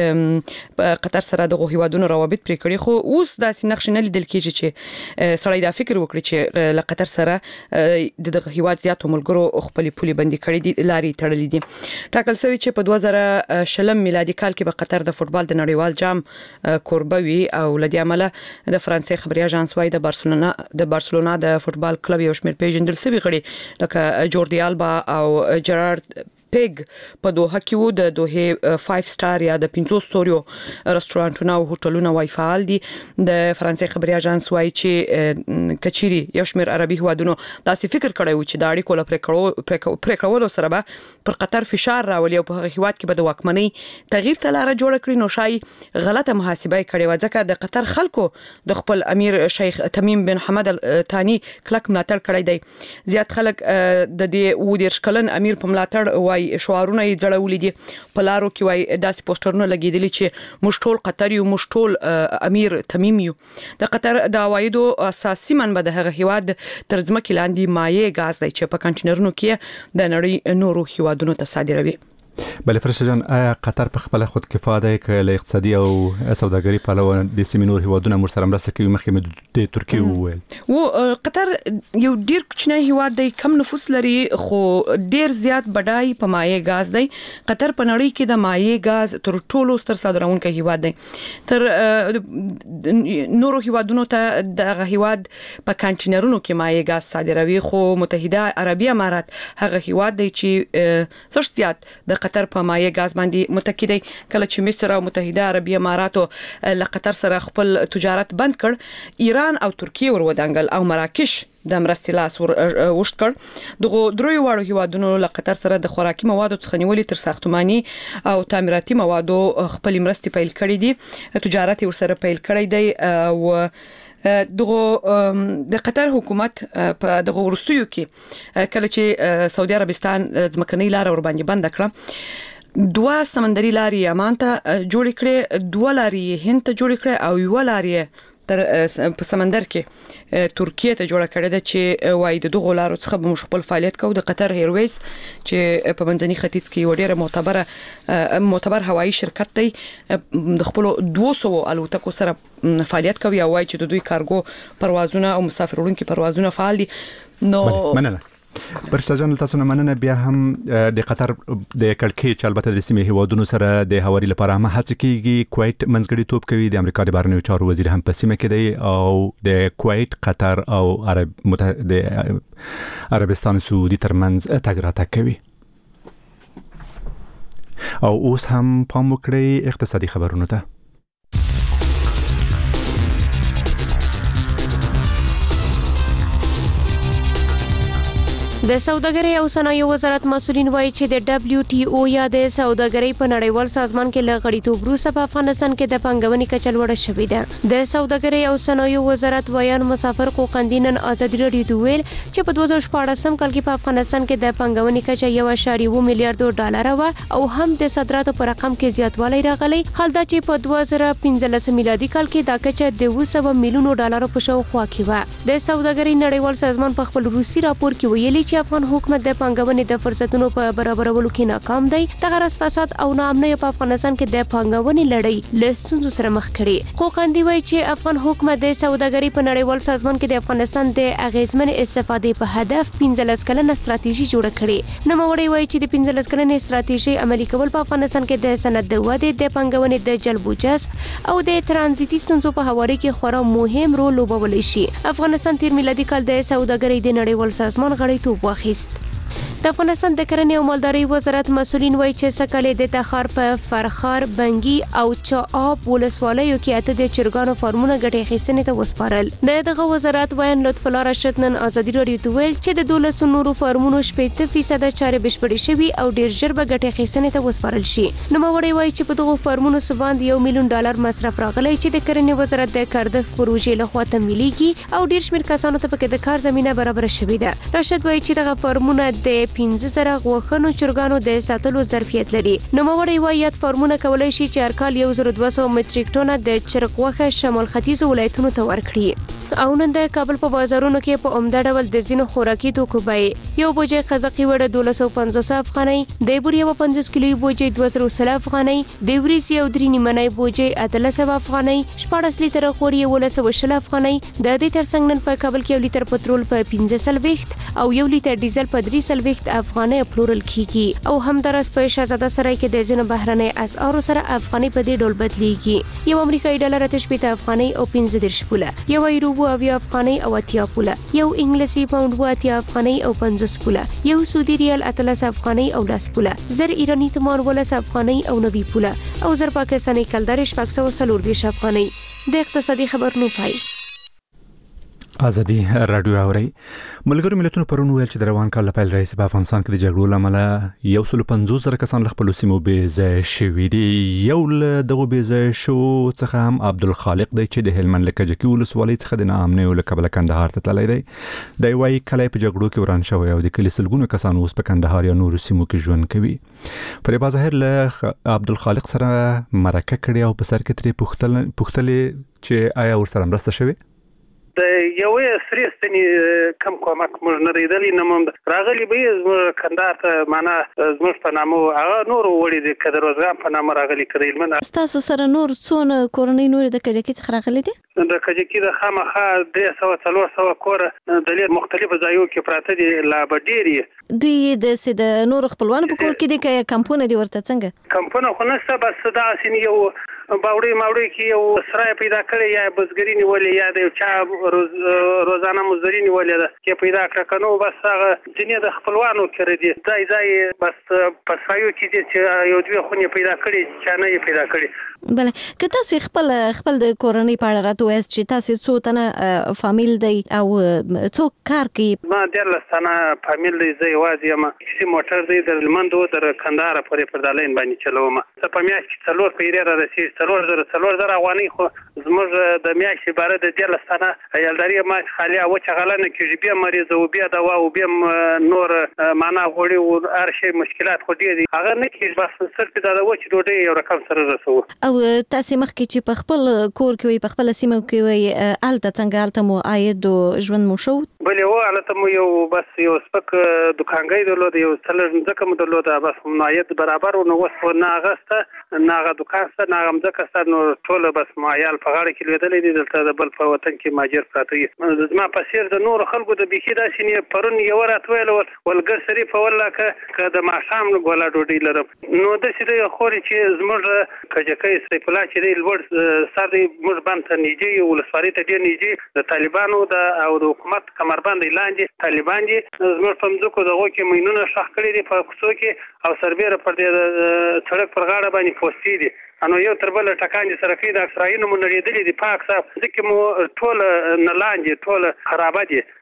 چې په قطر سره د هیوادونو روابط پرې کړی، خو اوس داسې نقش نه لیدل کېږي چې سړی دا فکر وکړي چې له قطر سره د هیواد زیاتو ملګرو خپل پولي بندي کړي دي، لاري تړلې دي. ټاکل شوی چې په دوه زره شلم میلادي کال کې په قطر د فوتبال د نړیوال جام کوربه وي او لدی عمله د فرانسې خبري اژانس وايي د بارسلونا د بارسلونا د فوتبال کلب یو شمېر پیژندل شوی غړي لکه جوردی آلبا او جرارد پیګ په دوه کې وو. د دوه پنځه سټار یا د پنځه ستوریو رستورانټونه او هوټلونه وای فعال دي. د فرانسې خبري اژانس وايي چې کچيري یو شمېر عربي هوادونو داسې فکر کړی و چې د اړیکو لپاره پریکړو سره به پر قطر فشار راولي او په هیواد کې به د واکمنۍ تغییر ته لار جوړ کړي. نو شای غلطه محاسبه کړي و ځکه د قطر خلکو د خپل امیر شیخ تمیم بن حمد الثاني کلک ملاتړ کړی دی. زیات خلک د دې و دیرش کلن امیر په ملاتړ وای شعارونه یې جوړولې دي. په لارو کې وای داسې پوسټرونه لګیدلي چې موږ ټول قطر یو، موږ ټول امیر تمیم یو. د قطر د عوایدو اساسي منبع د هغه هیواد تر ځمکې لاندې مایع غاز دی چې په کنټینرونو کې د نړۍ نورو هیوادونو ته صادروي. بله فرشته جان، آیا قطر په خپل خود کفا دی که له اقتصادي او سوداګري پلوه د سیمې نور هیوادونه مر سره مرسته کوي؟ مخکې مې د ترکیه وویل و قطر یو ډیر کوچنی هیواد دی، کم نفوس لري خو ډیر زیات بډای په مایع غاز دی. قطر په نړۍ کې د مایع غاز تر ټولو ستر صادرونکی هیواد دی. تر نورو هیوادونو ته د هیواد په کنټینرونو کې مایع غاز صادروي، خو متحده عربي امارات هغه هیواد دی چې څه زیات د قطر په مایع غاز باندې متکی دی. کله چې مصر او متحده عربي اماراتو له قطر سره خپل تجارت بند کړ، ایران او ترکیه ور ودانګل او مراکش د مرستې لاس وشت کړ. دغه دروي واړو هیوادونو له قطر سره د خوراکي موادو څخه نیولې تر ساختماني او تعمیراتي موادو خپل مرستې پیل کړې دي، تجارت ور سره پیل کړی دی. او دغه د قطر حکومت په دغه ورستیو کې کله چې سعودي عربستان ځمکنۍ لار ور باندې بند کړه، دوه سمندري لارې یمن ته جوړ کړې، دوه لارې هند ته جوړ کړې او یو لارې تر په سمندر کې ترکیه ته جوړ کړی ده چې وای د دغه لارو څخه به موږ خپل فعالیت کوو. د قطر ایرویز چې په منځني ختیځ کې یو ډیره معتبره معتبر هوایي شرکت دی، د خپل دوه سوه الوتکو سره فعالیت کوي او وای چې د دوی کارګو پروازونه او مسافر وړونکي پروازونه فعال دي. نو مننه برشته جان، تاسو نه مننه. بیا هم د قطر د کړکۍ چې البته د سیمې هیوادونو سره د هواري لپاره هم هڅه کیږي. کویت منځګړی توپ کوي، د امریکا د بهرنیو چارو وزیر هم په سیمه کې دی او د کویت، قطر او عرب متحده عربستان سعودي ترمنځ تګ راتګ کوي. او اوس هم پام وکړئ اقتصادي خبرونو ته. د سوداګرۍ او صنایعو وزارت مسؤلین وایي چې د دبليو ټي او یا د سوداګرۍ په نړیوال سازمان کې له غړیتوب وروسته په افغانستان کې د پانګونې کچه لوړه شوې ده. د سوداګرۍ او صنایعو وزارت ویان مسافر قوقندي نن ازادي راډیو ته ویل چې په دوه زره شپاړسم کال کې په افغانستان کې د پانګونې کچه یو اعشاریه اووه میلیارډ ډالر و او هم د صادراتو په رقم کې زیاتوالی راغلی. حال دا چې په دوه زره پنځلس میلادي کال کې دا کچه د اوه سوه میلیونو ډالرو په شاوخوا کې و. د سوداګرۍ نړیوال سازمان په خپل روسي راپور کې ویلي چې افغان حکومت د پانګونې د فرصتونو په برابرولو کې ناکام دی. دغه راز فساد او ناامنۍ په افغانستان کې د پانګونې لړۍ له ستونزو سره مخ کړي. قوقندي وایي چې افغان حکومت د سوداګرۍ په نړیوال سازمان کې د افغانستان د اغیزمن استفادې په هدف پنځلس کلنه ستراتیژي جوړه کړې. نوموړی وایي چې د پنځلس کلنې ستراتیژي عملي کول په افغانستان کې د صنعت د ودې، د پانګونې د جلب او جذب او د ترانزیتي ستونزو په هواري کې خورا مهم رول لوبولی شي. افغانستان تیر میلادي کال د سوداګرۍ د نړیوال سازمان غړیتوب واخیست. د افغانستان د کرنې او مالدارۍ وزارت مسؤلین وایي چې سکهلې د تخار په فرخار، بنګي او چااب ولسوالیو کې اته د چرګانو فارمونه ګټې اخیستنې ته وسپارل. د دغه وزارت ویان لطف الله راشد نن ازادي راډیو ته ویل چې د دولسو نورو فارمونو شپېته فیصده چارې بشپړې شوي او ډېر ژر به ګټې اخیستنې ته وسپارل شي. نوموړی وایي چې په دغو فارمونو سباند یو میلیون ډالر مصرف راغلی چې د کرنې وزارت د کاردف پروژې لخوا تمویلېږي او ډېر شمېر کسانو ته پکې د کار زمینه برابره شوې ده. راشد وایي چې دغه فارمونه د پنځه زره غوښنو چرګانو د ساتلو ظرفیت لري. نوموړی وایي فارمونه کولی شي چې هر کال یو زر دوه سوه متریک ټنه د چرګ غوښه شمال ختیځو ولایتونو ته ورکړي. او نن د کابل په بازارونو کې په عمده ډول د ځینو خوراکي توکو بیې یو بوجۍ قزقي وړه دولس سوه پنځوس افغانۍ، د بور یوه پنځوس کیلوي بوجۍ دوه زره سل افغانۍ، د وریځې یو درې نیمنۍ بوجۍ اتلس سوه افغانۍ، شپاړس لیتره غوړي یولس سوه شل افغانۍ. د دې ترڅنګ نن په کابل کې یو لیتر پټرول په پنځه څلوېښت او یو لیتر ډیزل په درې څلوېښت افغانۍ پلورل کیږي. او همدارس په شهزاده سرای کې د ځینو بهرنۍ اسعارو سره افغانۍ په دې ډول بدلیږي. یو امریکایي ډالر اته شپېته افغانۍ او پنځه دېرش پوله، یو یورو اویا افغانۍ او اتیا پوله، یو انګلیسي پاوند اوه اتیا افغانۍ او پنځوس پوله، یو سعودي ریال اتلس افغانۍ او لس پوله، زر ایراني تومان ولس افغانۍ او نوي پوله او زر پاکستاني کلدار شپږ سوه څلور دېرش افغانۍ. د اقتصادي خبرونو پای. ازادي راډیو اوري. ملګرو ملتونو پرون ویل چې د روان کال په پیل راځي په افغانستان کې د جګړو لامل یو سل پنځوس زره کسان له خپل سیمو بې ځای شوي دي. یو له دغو بې ځای شو څخه هم عبدالخالق دی چې د هلمند له کجکي ولسوالۍ څخه د ناامنیو له کبله کندهار ته تللی دی. دی وایي کلی په جګړو کې وران شوی او د کلي سلګونو کسان اوس په کندهار یا نورو سیمو کې ژوند کوي. فریبا ظاهر له عبدالخالق سره مرکه کړې او په سر کې ترې پوښتلې چې آیا ورسره مرسته شوې؟ د یوې سرې ستنې کم کومک موږ نه لیدلی نه موږ راغلی به یې زموږ کندهار ته معنا زموږ په نامه هغه نورو وړي دي که د روزګان په نامه راغلي که د هلمند. ستاسو سره نور څونه کورنۍ نورې د کجکي څخه راغلي دي؟ د کجکي د خامخا درې سوه څلور سوه کوره د لید مختلفو ځایو کې پراته دي لا به ډېر یې. دوی د د نورو خپلوانو په کور کې دي که کمپونه دي ورته څنګه؟ کمپونه خو نشته، بس دغسې یو باوړی ماوړی کې یو سرای پیدا کړی یا بزګري نیولې یا د یو چا روز روزانه مزدوري نیولې ده کې پیدا کړه که نو بس هغه ځینې د خپلوانو کړی دي ځای ځای بس په سایو کې دي چې یو دوې خونې پیدا کړي چا نه یې پیدا کړي. بله که تاسې خپل خپل د کورنۍ په اړه راته ووایاست چې تاسې څو تنه فامیل دی او څوک کار کوي؟ ما دیارلس تنه فامیل دی، زه یوازې یم. کسي موټر دی د هلمند و تر کندهاره پورې پر دا لاین باندې چلوم. زه په میاشت کې څلور پیرې را رسېږي څلور زره څلور زره افغانۍ خو زموږ د میاشتې باره د دیارلس تنه عیالداري ما خالي وچه غله نه کېږي، بیا مریض او بیا دوا او بیا نور معنا غوړي او هر شی مشکلات خو ډېر دي هغه نه کېږي. بس صرف دا د وچې ډوډۍ یو رقم سره رسوو. او تاسې مخکې چې په خپل کور کې وي په خپله سیمه کې وي هلته څنګه هلته مو عاید او ژوند مو ښه و؟ بلې و هلته مو یو بس یو سپک دوکانګۍ درلوده، یو څه لږ مځکه مو درلوده، بس نو عاید برابر و. نو اوس نه هغه شته نه هغه دوکان شته نه هغه مځکه شته، نو ټوله بس مو عیال په غاړه کې لوېدلی دي. دلته د بل په وطن کې مهاجر پراته دي. زما په څېر د نورو خلکو د بیخي داسې نه پرون یوه راته ویله ولګر شریف والله که د ماښام ګوله ډوډۍ لرم نو داسې دی خورې چې زموږ کجکی سیف الله چې دی لوړ سر دی موږ بند ته نږدې یو ولسوالۍ ته ډېر نږدې د طالبانو د او د حکومت کمربند لاندې طالبان دي. زموږ په مځکو د هغو کې ماینونه ښخ کړي دي په کوڅو کې او سربیره پر دې سړک پر غاړه باندې پوستې دي. انو یو تر بل ټکان دي سره کې د اکسرایونو مو نړېدلي دي پاک صاحب ځکه مو ټول نه لاندې ټول خرابه دي.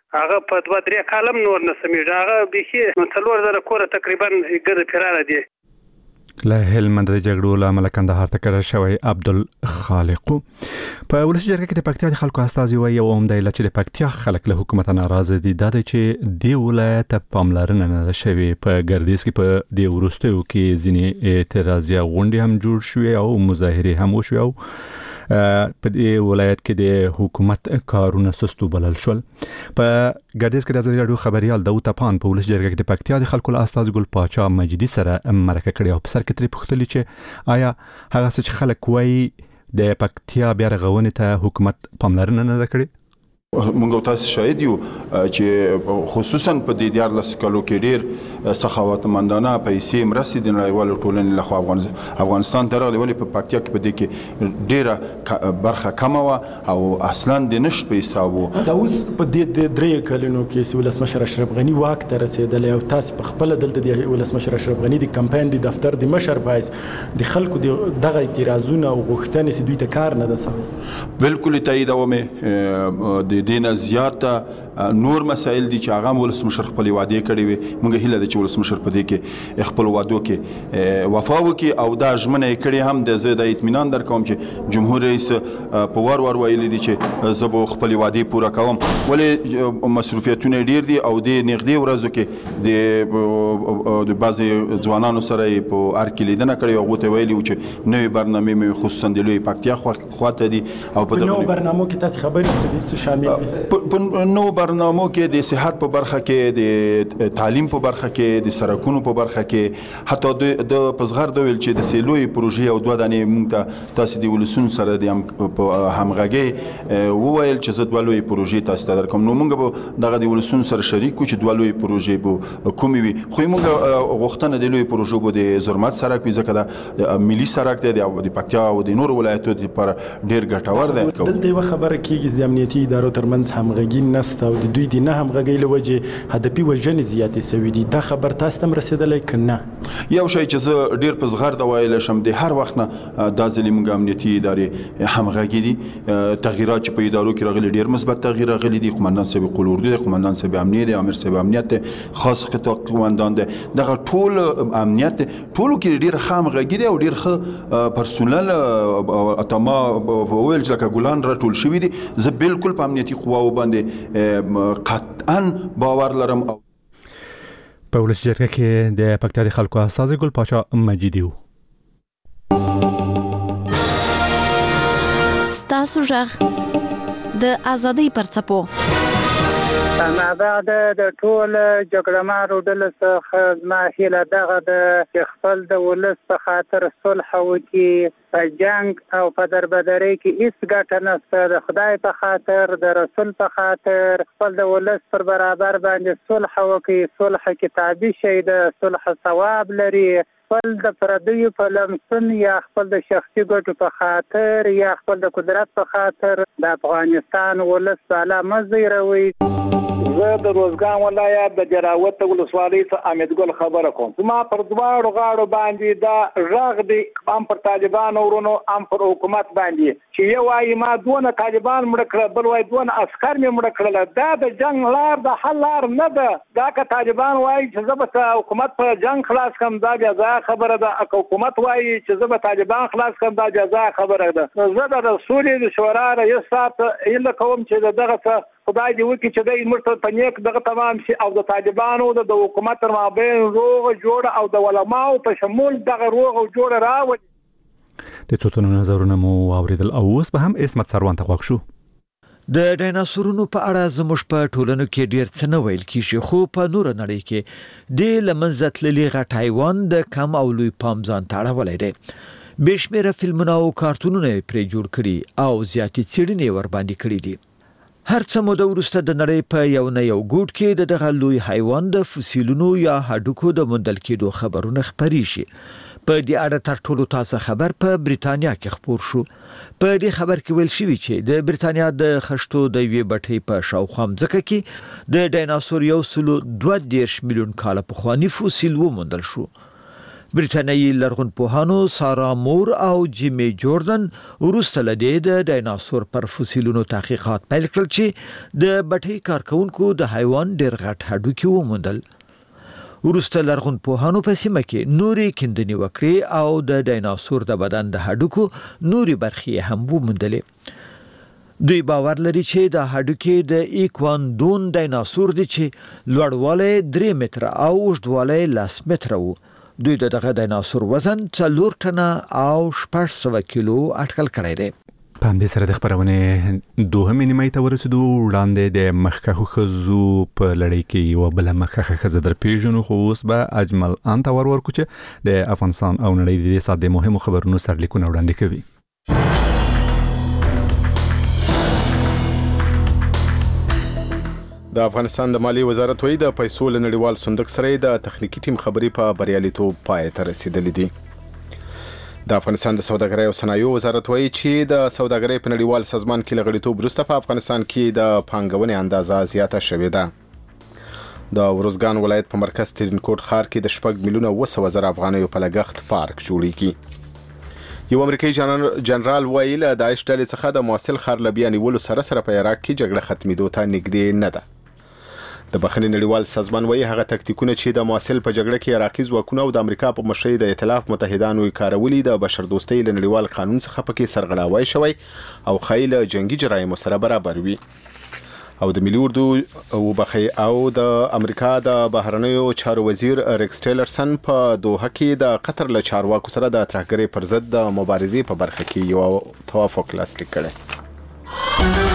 هغه په دوه درې کالم نور نه سمېږي هغه بیخي څلور زره کوره تقریبا ګرد فراره دي. له هلمند د جګړو له امله کندهار ته کډه شوی عبدالخالق په ولسي جرګه کې د پکتیا د خلکو استازي وایي او عمده علت چې د پکتیا خلک له حکومت ناراضه دي دا دی چې د ولایت پاملرنه نه شوي. په ګردیز کې په دې وروستیو کې ځینې اعتراضي غونډې هم جوړ شوې او مظاهرې هم وشوې او په دې ولایت کې د حکومت کارونه سستو بلل شول. په ګردیز کې د ازادي راډیو خبريال داوود تپان په ولسي جرګه کې د پکتیا د خلکو له استازي ګل پاچا مجیدي سره مرکه کړې او په سر کې ترې پوښتلي چې آیا هغه څه چې خلک وایي د پکتیا بیا رغونې ته حکومت پاملرنه نه ده کړې؟ مونږ تاسو شاهد یو چې خصوصا په دې دیارلس کالو کې ډېر سخاوتمندانه پیسې مرستې د نړیوالو ټولنې لخوا افغانستان ته راغلي، ولې په پکتیا کې په دې کې ډېره برخه کمه وه او اصلا د نشت په حساب و. دا اوس په دې درې کلونو کې چې ولسمشر اشرف غني واک ته رسېدلی او تاسو په خپل دلته د ولسمشر اشرف غني د کمپاین د دفتر د مشر باعث د خلکو دغه اعتراضونه او غوښتنې چې دوی ته کار نه ده سوی. بالکل تاییدوم د دینه زیاته نور مسائل دي چې هغه ولسمشر خپل وعده کړې وي. موږ هیله ده چې ولسمشر په دې کې خپل وعدو کې وفا وکړي او دا ژمنه یې کړې هم د زه د اطمینان درکوم چې جمهور رئیس په ور ور ویلي دي چې زه به خپل وعده پوره کوم، ولې مصروفیتونه ډیر دي او د نږدې ورځو کې د بعضي ځوانانو سره په ار کې لیدنه کړې او غوته ویلي چې نوې برنامه مې خصوصا د لوی پکتیا خواته دي او په دغه برنامه کې تاسو خبرې څه شامل په نو برنامو کې د صحت په برخه کې، د تعلیم په برخه کې، د سرکونو په برخه کې، حتی د پزغر د ویل چې د سیلوي پروژې او دوه دانې موږ ته تاسو د ولسون سره د همغږي وویل چې زه دوه لوی پروژې تاسو ته درکوم. نو موږ به دغه د ولسون سره شریک و چې دوه لوی پروژې به کومې وي، خو موږ غوښتنه د لوی پروژو به د زرمت سرک وي ځکه د ملي سرک دی د پکتیا او د نورو ولایتو لپاره ډیر ګټور دی. دلته یو خبره کېږي د امنیتي ادارو ترمنځ همغږي نشته او د دوی د نه همغږۍ له وجې هدفي وژنې زیاتې سوي دي. دا خبر تاسو ته هم رسېدلی که نه؟ یو شی چې زه ډېر په زغرده ویلی شم د هر وخت نه دا ځلې موږ امنیتي ادارې همغږي دي. تغییرات چې په ادارو کې راغلي ډېر مثبت تغییر راغلی دي. قمندان صاحب قول اردو دی، قمندان صاحب امنیت دی، امیر صاحب امنیت دی، خاص خطا قمندان دی، دغه ټول امنیت دی. ټولو کې ډېر ښه همغږي دی او ډېر ښه پرسونل اته ما وویل چې لکه ګلان راټول شوي دي. زه بالکل په امنیتي قواو باندې قطعا باور لرم. په ولسي جرګه کې د پکتیا د خلکو استازي ګل پاچا مجیدي و. ستاسو ژغ د ازادۍ پر څپو دا د ټول جګړهمارو ډلو څخه زما هیله دغه ده چې خپل د ولس په خاطر صلح وکړي. په جنګ او په دربدرۍ کې هیڅ ګټه نشته. د خدای په خاطر، د رسول په خاطر خپل د ولس پر برابر باندې صلح وکړي. صلح کتابي شی ده، صلح ثواب لري. خپل د پردیو په لمسون یا خپل د شخصي ګټو په خاطر یا خپل د قدرت په خاطر د افغانستان ولس بالا مزیروي. زه د روزګان ولایت د جراوت ولسوالۍ څخه امید ګل خبره کوم. زما پر دواړو غاړو باندې دا غږ دی، هم پر طالبانو ورونو هم پر حکومت باندې، چې یو وایي ما دونه طالبان مړه کړل، بل وایي دونه عسکر مې مړه کړل. دا د جنګ لار د حل لار نه ده. دا که طالبان وایي چې زه به حکومت په جنګ خلاص کړم دا جزا خبره ده، که حکومت وایي چې زه به طالبان خلاص کړم دا جزا خبره ده. زه د سولې د شورا رئیس صاحب هیله کوم چې دغه څه خدای دې وکړي چې دوی موږ په نیک دغه تمام شي او د طالبانو د حکومت تر مابین روغ جوړ او د علماو په شمول دغه روغ او جوړ راوړي. د څو تنو نظرونه مو واوریدل او اوس به هم اسمت سروان ته غوښ شو. د ډایناسورونو په اړه زموږ په ټولنو کې ډیر څه نه ویل کیږي، خو په نور نړۍ کې د لمنځه تللي غټ حیوان د کم او لوی پام ځان ته اړولی دی. بېشمېره فلمونه او کارتونونه پرې جوړ کړي او زیاتې څېړنې ورباندې کړي دي. هر څه موده وروسته د نړۍ په یو نه یو ګوټ کې د دغه لوی حیوان د فسیلونو یا هډوکو د موندل کېدو خبرونه خپرې شي. په دې اړه تر ټولو تازه خبر په بریتانیا کې خپور شو. په دې خبر کې ویل شوي چې د بریتانیا د خښتو د یوې بټۍ په شاوخوا مځکه کې د ډایناسور یو سلو دوه دېرش میلیون کاله پخواني فسیل وموندل شو. بریټانیایی لرغونپوهانو سارا مور او جیمی جوردن وروسته له دې د ډایناسور پر فسیلونو تحقیقات پیل کړل چې د بټۍ کارکونکو د حیوان ډېر غټ هډوکي وموندل. وروسته لرغونپوهانو په سیمه کې نورې کیندنې وکړې او د ډایناسور د بدن د هډوکو نورې برخې هم وموندلې. دوی باور لري چې د هډوکي د ایکواندون ډایناسور دی چې لوړوالی درې متره او اوږدوالی لس متره و. دوی د دغه ډایناسور وزن څلور ټنه او شپږ سوه کیلو اټکل کړی دی. په همدې سره د خپرونې دوهمې نیمایي ته ورسېدو. وړاندې د مخکښو ښځو په لړۍ کې یوه بله مخکښه ښځه در پېژنو، خو اوس به اجمل ان ته ور ورکړو چې د افغانستان او نړۍ د دې ساعت د مهمو خبرونو سرلیکونه وړاندې کوي. د افغانستان د مالیې وزارت وایي د پیسو له نړیوال صندوق سره د تخنیکي ټیم خبرې په بریالیتوب پای ته رسیدلې دي. د افغانستان د سوداګرۍ او صنایعو وزارت وایي چې د سوداګرۍ په نړیوال سازمان کې له غړیتوب وروسته په افغانستان کې د پانګونې اندازه زیاته شوې ده. د ورزګان ولایت په مرکز ترینکوټ ښار کې د شپږ میلیونه اوه سوه زره افغانیو په لګښت پارک جوړیږي. یو امریکایي جنرال وایي له داعش ډلې څخه د موصل ښار له بیا نیولو سره سره په عراق کې جګړه ختمېدو ته نږدې نه ده. د بخښنې نړیوال سازمان وایي هغه تکتیکونه چې د موصل په جګړه کې عراقي ځواکونه او د امریکا په مشرۍ د ائتلاف متحدانو یې کارولي د بشردوستۍ له نړیوال قانون څخه پکې سرغړاوی شوی او ښایي له جنګي جرایمو سره برابر وي. او د ملي اردو وبخي او د امریکا د بهرنیو چارو وزیر ریکس ټیلرسن په دوحه کې د قطر له چارواکو سره د ترهګرۍ پر ضد د مبارزې په برخه کې یو توافق لاسلیک کړی.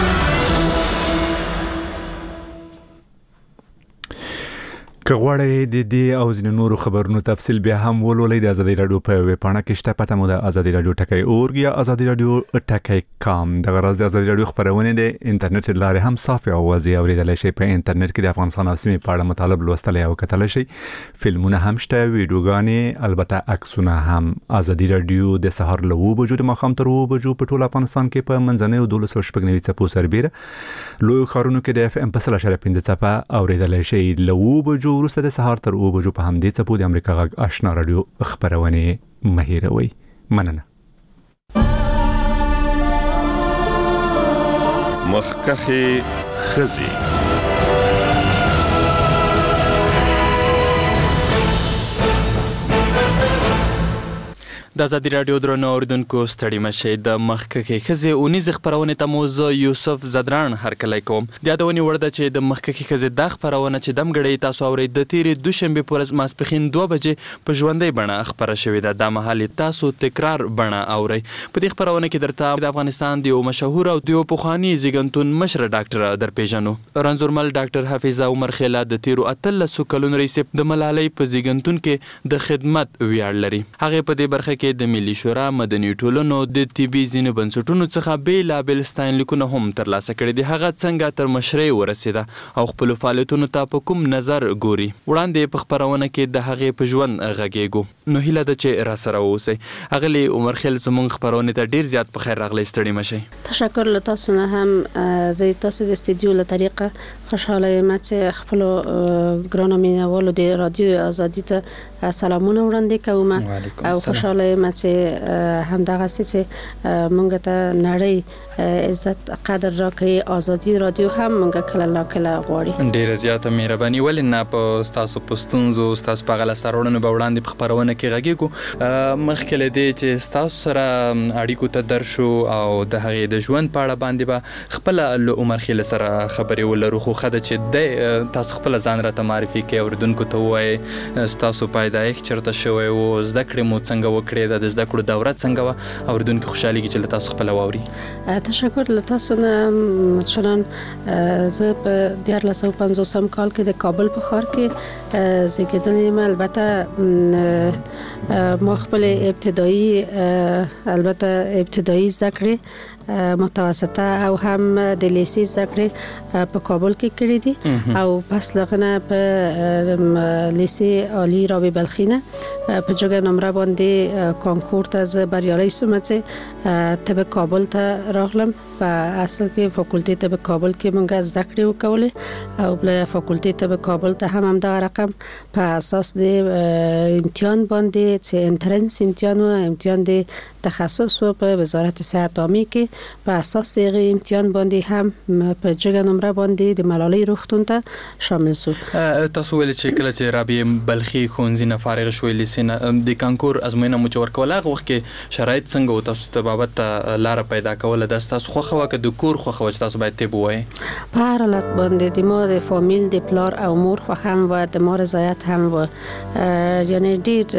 که غواړئ د دې او ځینو نورو خبرونو تفصیل بیا هم ولولئ، د ازادي راډیو په ویب پاڼه کې شته. پته مو د ازادي راډیو ټکی اورګ یا ازادي راډیو ټکی کام. دغه راز د ازادي راډیو خبرونه د انټرنیټ لارې هم صافي او واضح اوریدلای شئ. په انټرنیټ کې د افغانستان او سیمې په اړه مطالب لوستلی او کتلی شئ. فلمونه هم شته، ویډیوګانې، البته عکسونه هم. ازادي راډیو د سهار له اوه بجو د ماښام تر اوه بجو په ټول افغانستان کې په منځنیو دولس سوه شپږ نوي څپو سربیره لویو ښارونو کې د اف ام په سل اشاریه پنځه څپه اوریدلی شئ. له اوه بجو وروسته د سهار تر اوه بجو په همدې څپو د امریکا غږ آشنا راډیو خبرونې مه هېروئ. مننه. مخکښې ښځې. د ازادي راډیو درنو اوریدونکو ستړي مشئ. د مخکښې ښځې اونیز خبرونه ته مو زه یوسف زدران هرکلی کوم. د یادونې وړ ده چې د مخکښې ښځې دا خبرونه چې دمګړی تاسو اورئ د تیرې دوشنبې په ورځ ماسپښین دوه بجې په ژوندۍ بڼه خپره شوې ده. دا مهال تاسو تکرار بڼه اورئ. په دې خبرونه کې درته د افغانستان د یو مشهور او د یو پخواني زیږنتون مشره ډاکټره در پیژنو. رنځورمل ډاکټر حافظه عمر خیله د تیرو اتلسو کلونو راهیسې د ملالۍ په زیږنتون کې د خدمت ویاړ لري. هغې په دې برخه کې د ملي شورا، مدني ټولنو، د طبي ځینو بنسټونو څخه بېلابېل ستاینلیکونه هم ترلاسه کړي دي. هغه څنګه تر مشرۍ ورسېده او خپلو فعالیتونو ته په کوم نظر ګوري، وړاندې په خپرونه کې د هغې په ژوند غږېږو. نو هیله ده چې راسره واوسئ. اغلې عمر خیل زموږ خپرونې ته ډېر زیات په خیر راغلی. ستړي مشئ. تشکر له تاسو نه هم. زه تاسو د استودیو له طریقه خوشحاله یم چې خپلو ګرانو مینوالو د رادیو آزادي ته سلامونه وړاندې کوم او خوشحاله یم چې همدغه چې مونږ ته نړۍ عزت قدر راکړي. آزادي رادیو هم مونږ کله نا کله غواړي. ډیره زیاته مهرباني. ولې نه په ستاسو پستونزو ستاسو په غلا ستارونو به وړاندې په خبرونه کې غږیږو. مخکې له دې چې ستاسو سره اړیکو ته درشو او د هغې د ژوند په اړه باندې به خپله له عمر خیل سره خبرې ولرو، خو ښه ده چې دی تاسو خپله ځان راته معرفي کړئ، اورېدونکو ته ووایئ ستاسو پیدایښت چېرته شوی و، زده کړې مو څنګه وکړې، د زده کړو دوره څنګه وه. اورېدونکي خوشحالېږي چې له تاسو خپله واوري. تشکر له تاسو نه. چنان زه په دیارلس سوه پنځوسم کال کې د کابل په ښار کې زیږېدلې یم. البته ما خپل ابتدایي البته ابتدایي زده کړې متوسطه او هم د لیسې زده کړې په کابل کې کړې دي او پس لغنه په لیسې عالی رابعه بلخی نه په جګه نمره باندې کانکور ته ز بریالي سوم چې ته به کابل ته راغلم په اصل کې فاکولټي ته په کابل کې مونږ زده کړې وکولې او بل فاکولټي ته په کابل ته هم هم دا رقم په اساس د امتحان باندې چې انټرنس امتحان او امتحان د تخصص په وزارت صحت عامه کې په اساس د امتحان باندې هم په جګه نمره باندې د ملالۍ روغتون ته شامل شو. تاسو ول چې کله چې رابعه بلخی خونځي نه فارغ شوې لیسنه د کانکور ازموینه مو چور کوله هغه وخت کې شرایط څنګه و تاسو ته بابت لار پیدا کوله د تاسو خو خو که د کور خو خو تاسو باید ته بوای په هر حالت باندې د مور فامیل د پلار او مور خو هم و د مور رضایت هم و یعنی ډیر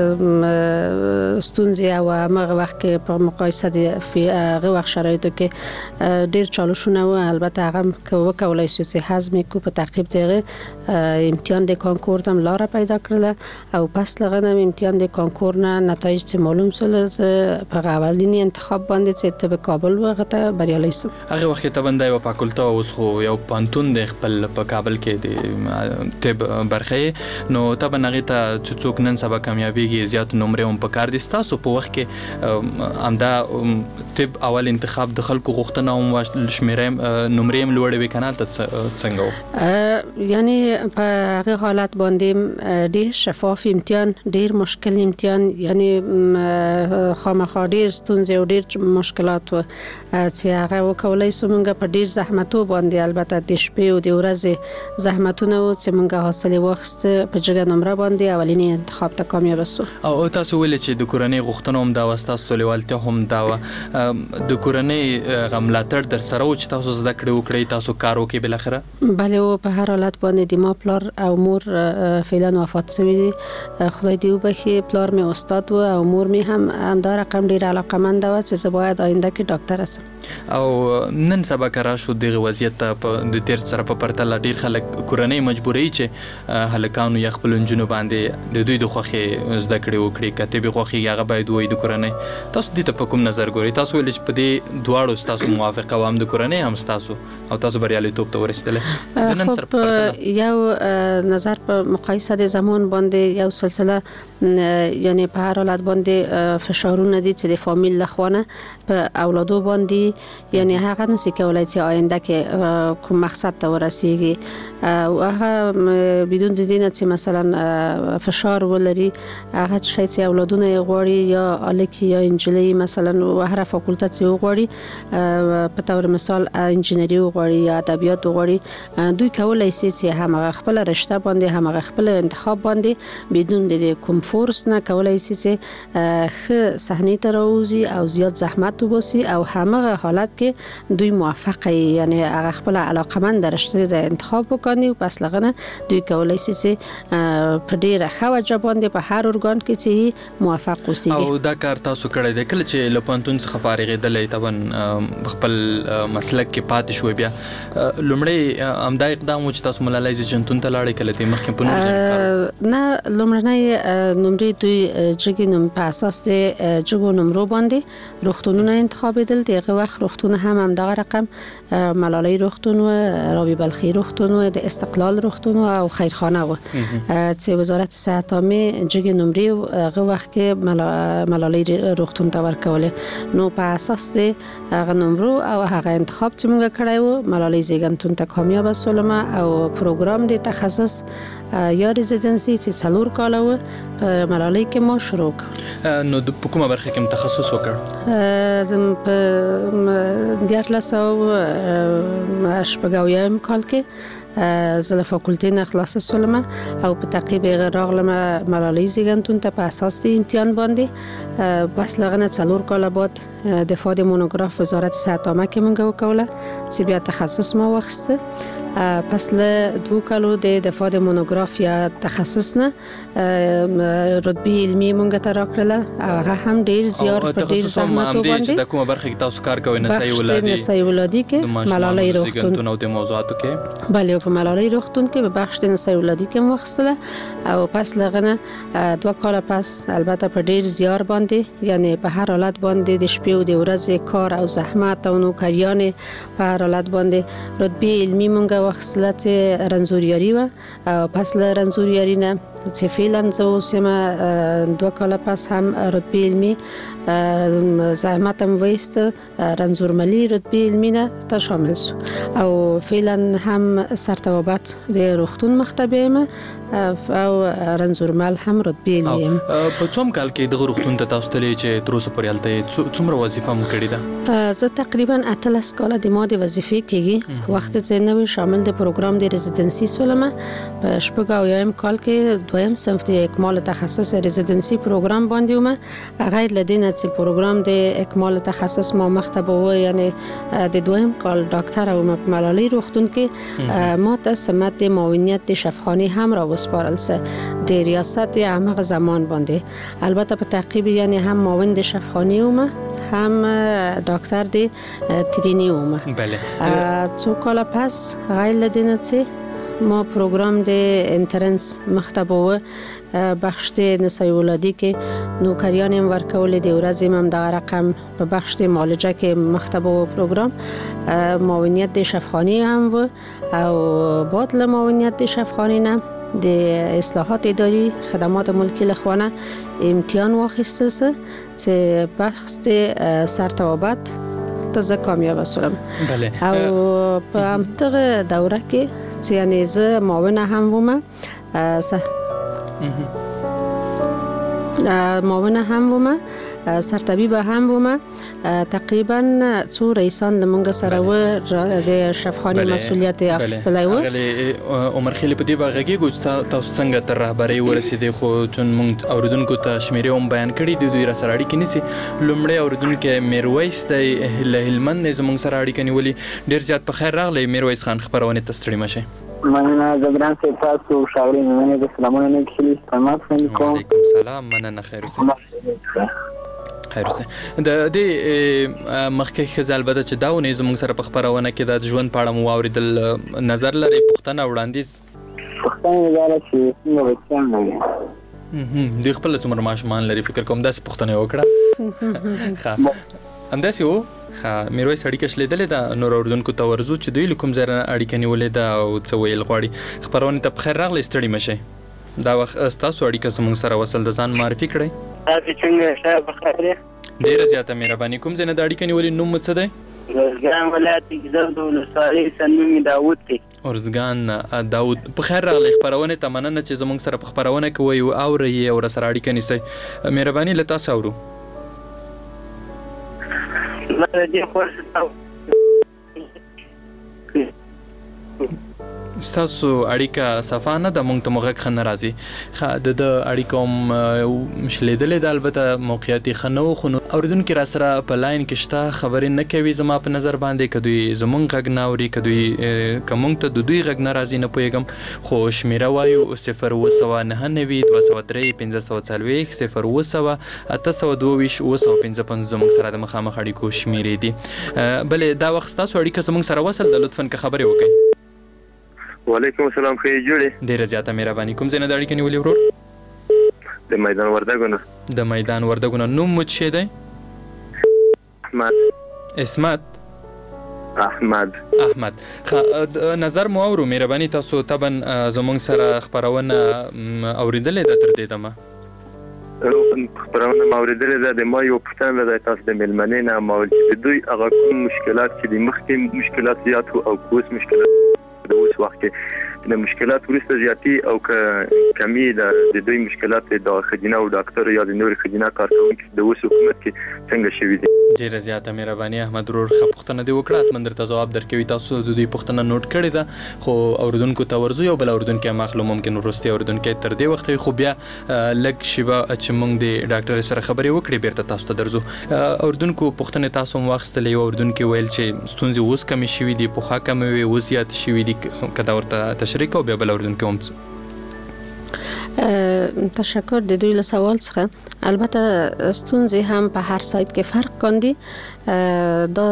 ستونزې او هغه وخت کې په مقایسه د هغه وخت شرایطو کې ډیر چالشونه و البته هغه وکولای شو چې حزم کو په تعقیب دغه امتحان د کانکور تم لار پیدا کړل او پس لغنه امتحان د کانکور نه نتایج چې معلوم شول په اولینی انتخاب باندې چې په کابل وغته بریالي شو. هغه وخت ته باندې و فاکولټه اوس خو یو پانتون د خپل په کابل کې د طب برخه نو ته باندې ته څوک نن سبا کامیابیږي زیات نمرې هم په کار دي تاسو په وخت کې امدا طب اول انتخاب د خلکو غوښتنه هم شمیرې نمرې هم لوړې وکنه ته څنګه یعنی په هغه حالت باندې ډیر شفاف امتحان ډیر مشکل امتحان یعنی خامخا ډیر ستونزې او ډیر مشکلات و چې هغه وکولای سو مونږ په ډیر زحمتو باندې البته د شپې او د ورځې زحمتونه و چې مونږ حاصل وخت په جګه نمره باندې اولینی انتخاب ته کامیاب شو. او تاسو ول چې د کورنۍ غوښتنه هم دا واسطه سولېوالته هم دا د کورنۍ غملاتړ در سره او چې تاسو زده کړې وکړې تاسو کار وکړي بل اخره بله او په هر حالت باندې د ما پلار او مور فعلا وفات شوی دي خدای دې وبخي پلار می استاد و او مور می هم همدار رقم ډیر علاقمند و چې زه باید آینده کې ډاکټر اسم او نن سبا کرا شو دغه وضعیت په د تیر سره په پرتله ډیر خلک کورنۍ مجبورې چې هلکانو یا خپل جنونو باندې د دوی د خوخي زده کړې وکړي کتابي خوخي هغه باید وای د کورنۍ تاسو دې ته په کوم نظر ګوري تاسو ول چې په دې دواړو تاسو موافقه وام د کورنۍ هم تاسو او تاسو بریالي توپ ته ورسېدل نن سره په یو نظر په مقایسه د زمان باندې یو سلسله یعنی په هر حالت باندې فشارونه دي چې د فامیل لخوانه په اولادو باندې یعنی هغه نسی کولای چې آینده کې کوم مقصد ته ورسیږي او هغه بدون د دینه چې مثلا فشار ولري هغه شي چې اولادونه غوړي یا الکی یا انجلی مثلا هر فاکولټه چې غوړي په تور مثال انجینری غوړي یا ادبیات غوړي دوی کولای شي چې هم خپل رشته باندې هم خپل انتخاب باندې بدون د کوم فورس نه کولای شي چې خ صحنه ته راوځي او زیات زحمت وباسي او همغه حالت کې دوی موافقه یعنی هغه خپل علاقمند رشته د انتخاب وکړي او پس لغنه دوی کولای شي چې په ډیره خوجه باندې په هر ارګان کې چې موافق اوسي او دا کار تاسو کړی دی کله چې لپانتون څخه فارغ دلې تبن خپل مسلک کې پات شو بیا لومړی امدا اقدام چې تاسو ملالای جنتون ته لاړې کله دې مخکې پنو نه لومړنی نمرې دوی جګی نوم په اساس د جګو نمرو باندې روغتونونه انتخابېدل دغه وخت روغتون هم هم دغه رقم ملالۍ روغتون و رابعه بلخی روغتون و د استقلال روغتون او خیرخانه و چې وزارت صحت عامه جګی نمرې هغه وخت کې ملالۍ روغتون ته ورکولې نو په اساس د هغه نمرو او هغه انتخاب چې موږ کړی و ملالۍ زیږنتون ته کامیاب شولم او پروګرام د تخصص یا ریزیدنسي چې څلور کال و په ملالۍ کې ما شروع کړ نو د کومه برخه کې تخصص وکړ زم په دیارلس او شپږاویم کال کې زله فاکولټي نه خلاص شولم او په تعقیب راغلم ملالۍ زیږنتون ته په اساس د امتحان باندې بس لغنه څلور کال بعد دفاع د مونوګراف وزارت صحت عامه کې مونږ وکوله چې بیا تخصص ما واخیسته پس له دوه کالو د دفاع د مونوګراف یا تخصص نه رتبه علمي مونږ ته راکړله هغه هم ډیر زیار په ډیر زحمت باندې د کومه برخه کې تاسو کار کوئ نسایي ولادي نسایي ولادي کې ملالۍ روغتون او د موضوعاتو کې بله په ملالۍ روغتون کې په بخش د نسایي ولادي کې مخصله او پس لغنه دوه کال پس البته په ډیر زیار باندې یعنی په هر حالت باندې د شپې او د ورځې کار او زحمت او نوکریان په هر حالت باندې رتبه علمي مونږ وخصله چې رنځوریاري و او پس له رنځوریاري نه چې فعلا زه اوس یم دوه کاله پس هم رتبه علمي زحمت هم وایست رنځورملي رتبه علمي نه ته شامل شو او فعلا هم سرتوابت د روغتون مختبه یم او رنځورمل هم رتبه علمي یم په څوم کال کې دغه روغتون ته تاسو ته چې تر اوسه پورې هلته څومره وظیفه مو کړې ده؟ زه تقریبا اتلس کاله د ما د وظیفې کېږي وخت چې نوې شامل د پروګرام د رزیدنسي سولم په شپږ اویایم کال کې دویم صنف د اکمال تخصص رزیدنسي پروګرام باندې ومه غیر لدینه چې پروګرام د اکمال تخصص ما مختبه و یعنی د دویم کال ډاکټر او ملالۍ روغتون کې ما ته سمت معاونیت د شفاخانه هم را وسپارل سه د ریاست همغه زمان باندې البته په تعقیب یعنی هم معاون د شفاخانه ومه هم ډاکټر د ترینی ومه بله څو کال پس غیر لدینه چې ما پروګرام د انټرنس مختبه و بخش د نسایي ولادي کې نوکریان هم ورکول د ورځې هم د رقم په بخش د معالجه کې مختبه و پروګرام معاونیت د شفاخانه هم و او بعد له معاونیت د شفاخانه نه د اصلاحات اداری خدمات ملکی لخوانه امتحان واخیستل سه چې بخش د سرتوابت تازه کامیاب شدم بله او په همدغه دوره کې چې یعنی زه معاونه هم ومه معاونه هم ومه سرطبیب هم ومه تقریبا څو رئیسان لمونږ سره و د شفاخانه مسؤلیت اخیستلی و عمر خیلی په دې باغږي ګوت تاسو څنګه تر رهبرۍ ورسېدې خو چون موږ اوریدونکو ته شمیرې هم بیان کړي دي دوی را سره اړیکې نیسي لومړی اوریدونکی میرویس دی له هلمند نه زموږ سره اړیکه نیولي ډېر زیات په خیر راغلی میرویس خان خپرونې ته ستړي مه شئ مننه جبران صاحب تاسو ښاغلي میمنې د سلامونه نه کښلي سلامات کوم وعلیکم سلام مننه خیر اوسئ خیر اوسئ د دې مخکې ښځه البته چې دا ونې زموږ سره په خپرونه کې د ژوند په اړه مو واورېدل نظر لرئ پوښتنه وړاندیز پوښتنه دا ده چې څومره بچیان لري دوی خپله څومره ماشومان لري فکر کوم داسې پوښتنه یې وکړه ښه همداسې و ښه میرویس اړیکه شلېدلې ده نور اردوونکو ته ورځو چې دوی له کوم ځای نه اړیکه نیولې ده او څه ویل غواړي خپرونې ته په خیر راغلی ستړي مه شئ دا وخت ستاسو اړیکه زموږ سره وصل د ځان معرفي کړئ تاسو څنګه ښه په خیر یې ډېره زیاته مهرباني کوم ځای نه د اړیکه نیولې نوم مو څه دی ارزګان ولایت ګیزاب د ولسوالۍ سنومي داود دی ارزګان داود په خیر راغلی خپرونې ته مننه چې زموږ سره په خپرونه کې وایو اورئ او راسره اړیکه نیسئ مهرباني له تاسو اورو ستاسو اړیکه صفا نه ده مونږ ته مو غږ ښه نه راځي ښه د ده اړیکه هم شلېدلې ده البته موقعیت یې ښه نه و خو اورېدونکي را سره په لاین کې شته خبرې نه کوي زما په نظر باندې که دوی زمونږ غږ نه اوري که دوی که مونږ ته د دوی غږ نه راځي نه پوهېږم خو شمېره وایو صفر اووه سوه نهه نوي دوه سوه درې پنځه سوه څلوېښت صفر اووه سوه اته سوه دوه ویشت اووه سوه پنځه پنځوس زموږ سره د مخامخ اړیکو شمېرې دي بلې دا وخت ستاسو اړیکه زموږ سره وصل ده لطفا که خبرې وکړئ وعلیکم السلام خې جوړې ډیره زیاته مهرباني کوم ځای نه د اړیکې نیولې ورور د میدان وردګو نه د میدان وردګو نه نوم مو څه دی احمد اسمت احمد احمد نظر مو اورو مهرباني تاسو طبعا زموږ سره خپرونه اوریدلې ده تر دې دمه خبرونه ما اوریدلې ده د ما یو پوښتنه ده تاسو د مېلمنې نه ما ول چې دوی هغه کوم مشکلات چې د مخکې مشکلات زیات او اوس مشکلات د اوس وخت کې د مشکلات ورسته زیاتی او کمی د دوی مشکلات د خدینه او ډاکټر یا د نور خدینه کارکونکو د اوس حکومت کې څنګه شوي دي ډیره زیاته مهرباني احمد ورور خپختنه دی وکړه من درته جواب درکوي تاسو د دې پختنه نوٹ کړی دا خو اوردونکو ته ورزو یو بل اوردونکو مخلو ممکن ورستي اوردونکو تر دې وخت خو بیا لګ شیبه چې موږ د ډاکټر سره خبرې وکړې بیرته تاسو ته درځو اوردونکو پختنه تاسو واخستلې اوردونکو ویل چې ستونزې اوس کم شي دي په حکم وي وزيات شي دي کدا ورته تشریح او بیا بل اوردونکو هم تشکر د دوی له سوال څخه البته ستونزې هم په هر سایت کې فرق کوي دا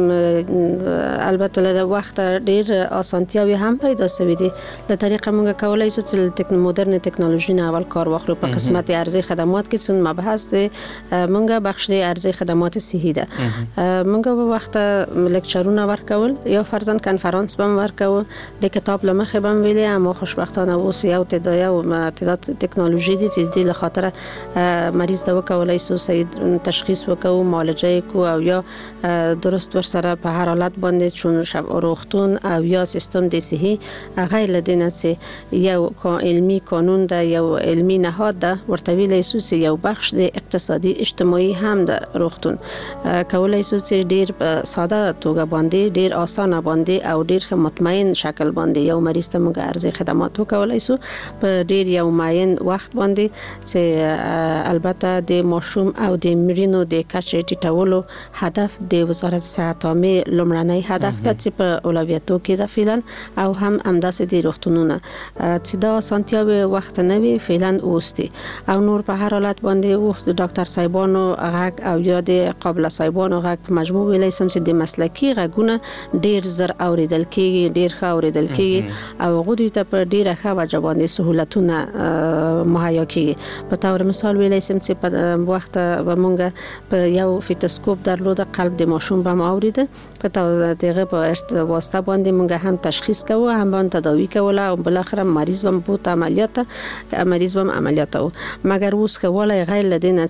البته له وخت ډیر اسانتیاوي هم پیدا شوې دي د طریقه موږ کولای شو چې تکنو مدرن ټکنالوژي نه اول کار واخلو په قسمت ارزي خدمات کې څون مبحث دي موږ بخش دي ارزي خدمات صحي ده موږ په وخت لیکچرونه ورکول یا فرضاً کنفرانس بم ورکول د کتاب لمخه بم ویلې اما خوشبختانه اوس یو تدایا او تعداد ټکنالوژي دي چې د لخاطر مریض د وکولای شو صحیح تشخیص وکاو معالجه کو او یا درست ور سره په هر حالت باندې چون شب روغتون او یا سیستم د صحي غیر لدینه چې یو علمی قانون ده یو علمی نهاد ده ورته ویلای شو چې یو بخش د اقتصادي اجتماعي هم ده روغتون کولای شو چې ډیر ساده توګه باندې ډیر اسانه باندې او ډیر مطمئن شکل باندې یو مریض ته موږ ارزي خدمات وکولای شو په ډیر یو معین وخت باندې چې البته د ماشوم او د مرینو د کچې ټیټولو هدف د وزارت صحت عامه لومړنی هدف ته چې په اولویتو کې ده فعلا او هم همداسې د روغتونونو چې دا اسانتیاوي وخت نه وي فعلا اوستي او نور په هر حالت باندې اوس د ډاکټر صاحبانو غږ او یا د قابل صاحبانو غږ په مجموع ویلای سم چې د مسلکی غږونه ډیر زر اوریدل کیږي ډیر ښه اوریدل کیږي او غوډی ته په ډیره ښه وجه باندې سہولتونه مهیا کیږي په تور مثال ویلای سم چې په وخت و مونږ په یو فیتوسکوپ درلود قلب د ماشوم به اوریده په دغه په واسطه باندې مونږ هم تشخیص کوو هم باندې تداوی کوله او بل اخر مریض به بوت عملیات مریض به عملیات او مگر اوس کوله غیر لدینه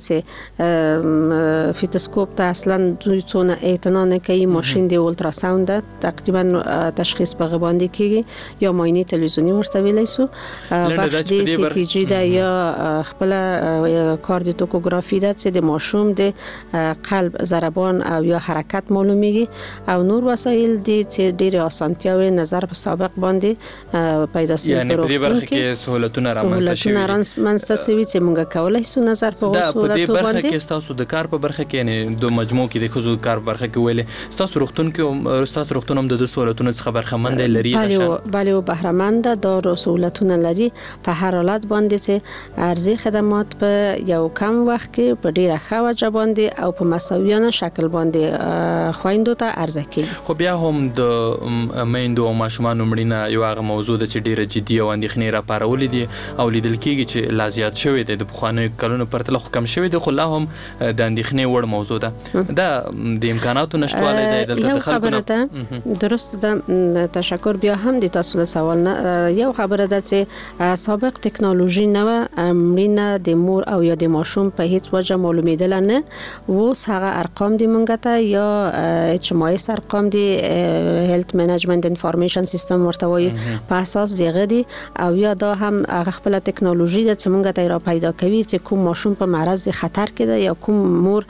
چې فیتوسکوپ ته اصلا دوی څونه اعتنا نه کوي ماشین دی اولتراساوند تقریبا تشخیص په باندې کیږي یا معاینه تلویزیونی ورته ویلای سو بخش دی سی تی جی دا یا خپل کاردیوتوکوګرافي دا چې د ماشوم د قلب ضربان او یا حرکت معلومیږي او نور وسایل دي چې ډېر اسانتیاوي نظر په سابق باندې پیدا شي یعنی په دې برخه کې سہولتونه رامنځته شي سہولتونه رامنځته شي چې موږ کولای شو نظر په سہولتونو باندې په دې برخه کې تاسو د کار په برخه کې یعنی د مجموع کې د خصوصي کار په برخه کې ویلې تاسو روغتون کې تاسو روغتون هم د سہولتونو څخه برخمن لري بله بله برخمن د سہولتونه لري په هر حالت باندې چې ارزي خدمات په یو کم وخت کې په ډیره ښه وجه باندې او په مساویانه شکل باندې خويندو ته ارزه کوي خو بیا هم د میندو او ماشومان مړینه یو هغه موضوع ده چې ډیره جدي او اندېښنې را پارولې دي او لیدل کېږي چې لا زیات شوی دی د پخوانیو کلونو پرتله خو کم شوی دی خو لا هم د اندېښنې وړ موضوع ده دا د امکاناتو نشټوالی دی دلته د خلکو نه درست ده تشکر بیا هم د تاسو له سوال نه یو خبره ده چې سابق ټکنالوژي نه مړینه د مور او یا د ماشوم په هیڅ وجه معلومېدل نه و هغه ارقام دی مونږ ته یا اچ ام آی ارقام دی هیلث منیجمنت انفارمیشن سیستم ورته وایي په اساس دیغه دی او یا دا هم هغه خپل ټکنالوژي د څنګه ته را پیدا کوي چې کوم ماشوم په معرض خطر کې ده یا کوم مور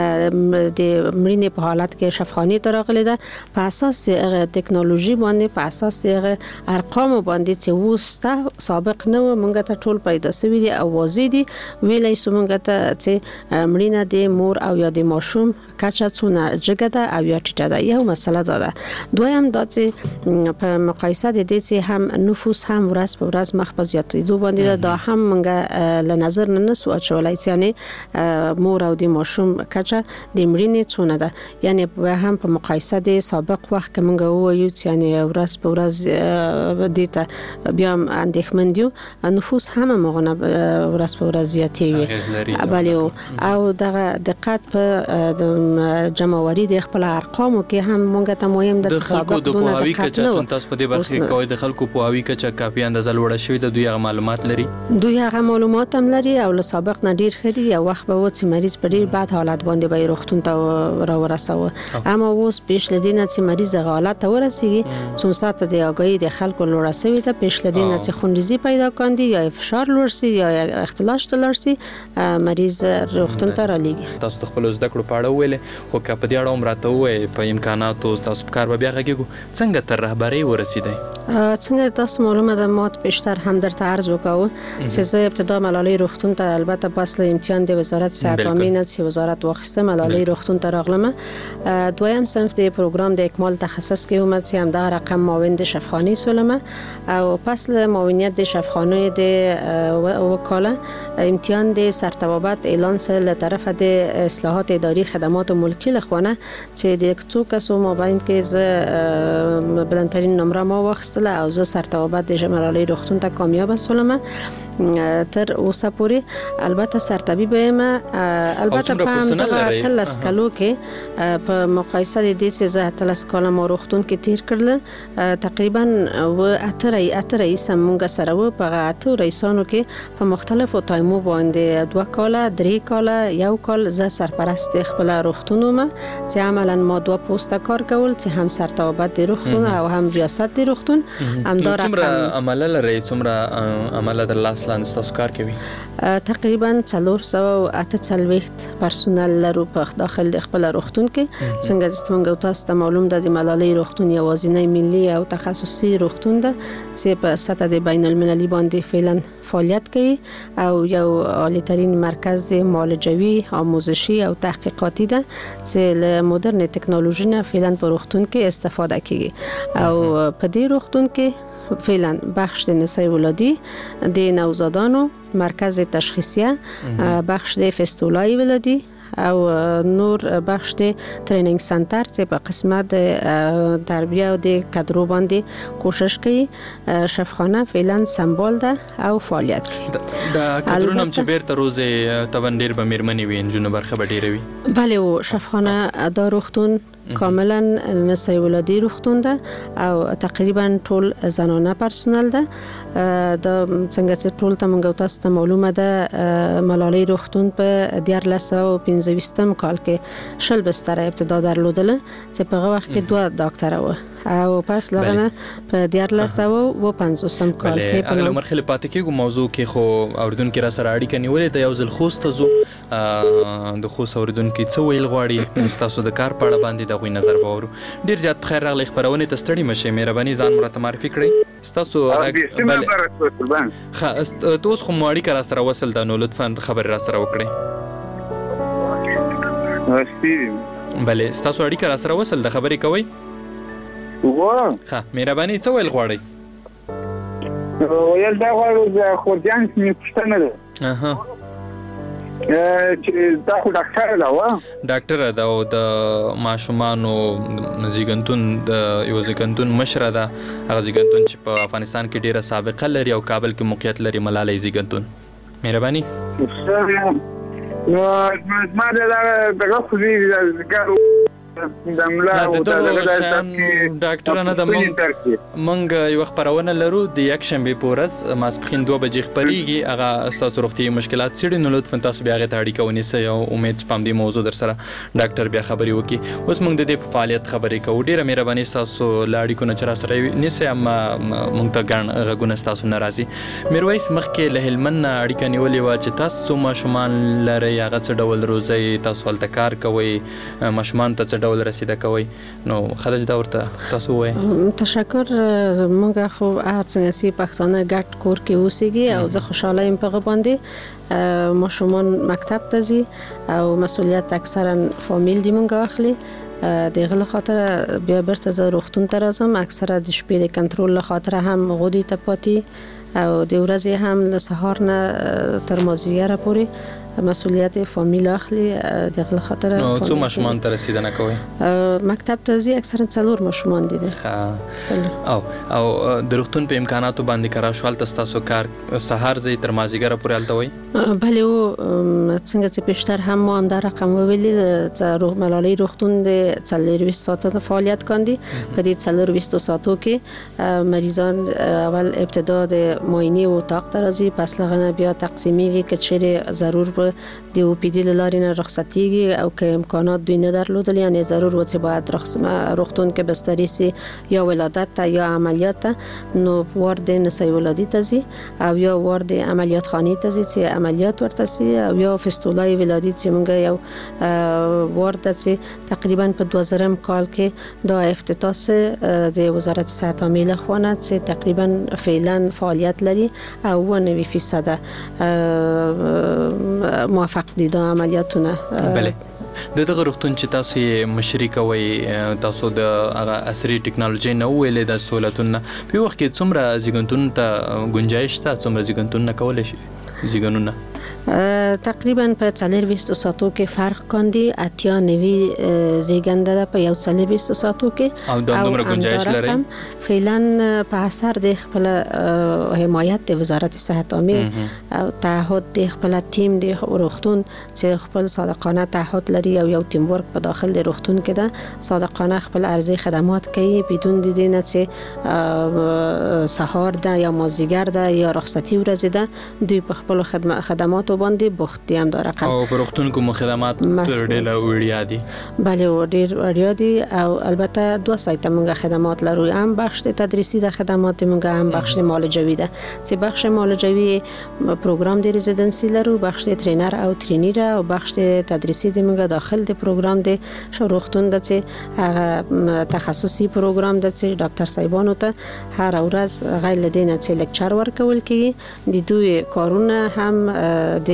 د مړینې په حالت کې شفاخانه ته راغلی ده په اساس هغه ټکنالوژي باندې په اساس هغه ارقام باندې چې وسته سابق نه مونږ ته ټول پیدا شوی دی او واضح دی ویلای سو مونږ ته چې مړینه د مور او یا د ماشوم کچا څونه جګه ده او یا ټیټه ده یو مسله ده دویم دا چې په مقایسه د دې چې هم نفوس هم ورځ په ورځ مخ په زیاتېدو باندې دا هم مونږ له نظر نه نسو اچولای یعنی مور او د ماشوم کچا د مړینې څونه ده یعنی هم په مقایسه د سابق وخت کې مونږ وایو چې یعنی ورځ په ورځ د ته بیا اندېښمن دي نفوس هم مغنه ورځ په ورځ زیاتېږي بله او دغه دقت په د جمعواري د خپل ارقامو کې هم مونږ ته مهم ده چې سابق دونه دقت نه و تاسو په دې برخه کې کوی د خلکو په هوی کې کافي اندازه لوړه شوې ده دوی هغه معلومات لري دوی هغه معلومات هم لري او له سابق نه ډیر خدي یو وخت به و چې مریض په ډیر بد حالت باندې به روغتون ته را ورسوه اما اوس پیش لدینه چې مریض هغه حالت ته ورسیږي څو ساعت د اگاهی د خلکو لوړه شوې ده پیش لدینه چې خونریزي پیدا کاندي یا یا فشار لوړ شي یا اختلاش ته لوړ شي مریض روغتون ته رالیږي. تاسو د خپل زده کړو په اړه ویل خو که په دې اړه هم راته ووایئ په امکاناتو تاسو په کار به بیا غږیږو څنګه تر رهبرۍ ورسېدئ؟ څنګه تاسو معلومه ده ما بیشتر هم درته عرض وکاوه چې زه ابتدا ملالۍ روغتون ته البته پس له امتحان د وزارت صحت عامه نه چې وزارت واخیسته ملالۍ روغتون ته راغلم. دویم صنف د پروګرام د اکمال تخصص کې اومد چې هم دا رقم معاون د شفاخانه سولمه او پس له معاونیت د شفاخانه د وکاله امتحان د سرتوابت اعلان سره له طرف د اصلاحات اداری خدمات ملکی لخوانه چې د څو کسو مابین کې ز بلندترین نمره ما واخیستله او زه سرتوابت د ملالۍ روغتون ته کامیاب شولم تر اوسه پورې. البته سرطبیب یم البته په همدغه تلس کلو کې په مقایسه د دې چې زه تلس کاله ما روغتون کې تیر کړل تقریبا و اترې اترې سمونګه سره و په اته رئیسانو کې په مختلفو تایمو باندې دوه کاله درې کاله یو کال زه سرپرست خپل روغتون وم چې عملا ما دوه پوسټه کار کول چې هم سرتوابت د روغتون او هم ریاست د روغتون همدار څومره عمله لري څومره عمله در لاس لاندې تاسو کار کوي؟ تقریبا څلور سوه اته څلوېښت پرسونل لرو په داخل د خپل روغتون کې. څنګه چې موږ تاسو ته معلوم ده د ملالۍ روغتون یوازینی ملي او تخصصي روغتون ده چې په سطح د بین المللي باندې فعلا فعالیت کوي او یو عالی ترین مرکز معالجوي آموزشي او تحقیقاتی ده چې له مدرن تکنولوژي نه فعلا په روغتون کې استفاده کوي او په دې روغتون کې فعلا بخش د نسای ولادي د نوزادانو مرکز تشخیصیه بخش د فستولای ولادي او نور بخش د ټریننګ سنټر چې په قسمت د تربیه او د کادرو باندې کوشش کوي. شفاخانه فعلا سمبال ده او فعالیت کوي. د کادرونو چې بیرته روزه تبن ډیر به مېرمنې وي انجونو برخه به ډیره وي. بله او شفاخانه دا روغتون کاملا نسای ولادي روغتون ده او تقریبا ټول زنانه پرسونل ده. دا څنګه چې ټول ته موږ تاسو ته معلومه ده ملالۍ روغتون په دیارلس سوه او پنځه ویشتم کال کې شل بستر ابتدا درلودله چې په هغه وخت کې دوه ډاکټره و او پس لغنه په دیارلس سوه و پنځوسم کال کې په نوم مرحله پاتې کېږو موضوع کې خو اوریدونکو را سره اړیکه نیولې د یو ځل خوست ته زو د خوست اوریدونکو څه ویل غواړي تاسو د کار په اړه باندې د غوي نظر باور ډیر زیات بخیر راغلی خبرونه ته ستړي مشه مهرباني ځان مرته معرفي کړئ تاسو بل خا تاسو خو ماړی کرا سره وصل د نو لطفا خبر را سره وکړئ. بله تاسو اړیکه را سره وصل د خبرې کوي وګوره ها مهرباني څه ویل غواړئ؟ ویل دا غواړو د خورجان سمې پوښتنه ده اها چې دا خو ډاکټر دا و ډاکټر دا او د ماشومانو زیګنتون د یو زیګنتون مشره ده هغه زیګنتون چې په افغانستان کې ډیره سابقه لري او کابل کې موقعیت لري ملالۍ زیګنتون. مهرباني نو ما دا دغه خو دې دملا او دغه ډاکټر نه د منګ یو خبرونه لرو د یک شنبه پورز ماسپخین دوه بجې خبريږي هغه اساسو روغتي مشکلات سړي نو لطفا تاسو بیا غته اړیکه ونیسئ او امید پام دې موضوع در سره ډاکټر بیا خبري وکي. اوس موږ د دې فعالیت خبرې کوو ډیره مهرباني تاسو لاړی کو نه چر سره نیسئ اما موږ ته ګڼ غوونه تاسو ناراضي. میرویس مخکې له هلمند اړیکه نیولې و چې تاسو ماشومان لري هغه څه ډول روزي تاسو هلته کار کوي ماشومان ته ډول رسیده کوي نو خدای دا ورته تاسو وایي. تشکر موږ خو هر څنګه سي پښتانه ګډ کور کې اوسېږي او زه خوشاله یم په باندې ماشومان مکتب ته ځي او مسؤلیت اکثرا فامیل دی مونږ اخلي دغه له خاطر بیا برته زه روغتون ته راځم اکثره د شپې د کنټرول له خاطر هم غوډي ته پاتې او د ورځې هم له سهار نه تر مازیګر پورې مسؤلیت فامیل اخلي دغه خاطر نو څو ماشومان ته رسیدنه کوي؟ مکتب ته ځي اکثرا څلور ماشومان دي. او او د روغتون په امکاناتو باندې کرا شوال تاسو کار سهار زی تر مازیګر پورې الته وای؟ بله او څنګه چې پښتر هم مو هم دا رقم ویلي چې روغ ملالۍ روغتون د څلور ساعته فعالیت کاندي په دې څلور ساعتو کې مریضان اول ابتدا د معاینه او اتاق ته راځي پس لغنه بیا تقسیمیږي که چیرې ضرور به د او پی ډي لارې نه رخصتيږي او که امکانات دوی نه درلودل یعنی ضرور و چې باید روغتون کې بستري سي یا ولادت ته یا عملیات ته نو وارد نسای ولادي ته ځي او یا وارد عملیات خانه ته ځي چې عملیات ورته سي او یا فستولای ولادي چې موږ یو وارد چې تقریبا په دوه زره کال کې دا افتتاح د وزارت صحت عامه خوانه چې تقریبا فعلا فعالیت لري او نوي فیصد موافق دي د عملیاتونه. بله د دغه روغتون چې تاسو مشري کوي تاسو د هغه عصري ټکنالوژي نه ویلې د سہولتونو په وخت کې څومره زیږنتون ته گنجائش ته څومره زیږنتون نه کولای شي زیږنونه تقریبا په څلور ویشت ساعتو کې فرق کاندي اتیا نوي زیږنده ده په یو څلور ویشت ساعتو کې او د دومره گنجائش لري فعلا په اثر د خپل حمایت د وزارت صحت عامه او تعهد د خپل تیم د روغتون چې خپل صادقانه تعهد لري او یو تیم ورک په داخل د روغتون کې ده صادقانه خپل ارزي خدمات کوي بدون د دې نه چې سهار ده یا مازیګر ده یا رخصتي ورځ ده دوی په خپل خدمات باندې بوخت هم دا رقم او پروختون کوم خدمات ډېر وړیا دي بله ډېر وړیا دي او البته دوه سایت موږ خدمات لرو هم بخش تدریسی د خدمات موږ هم بخش معالجوي ده چې بخش معالجوي پروګرام د رزیدنسي لرو بخش ترینر او ترینیر او بخش تدریسی د موږ داخل د پروګرام د شروختون د چې هغه تخصصي پروګرام د چې ډاکټر صاحبانو ته هر ورځ غیر لدینه چې لیکچر ورکول کیږي د دوی کارونه هم د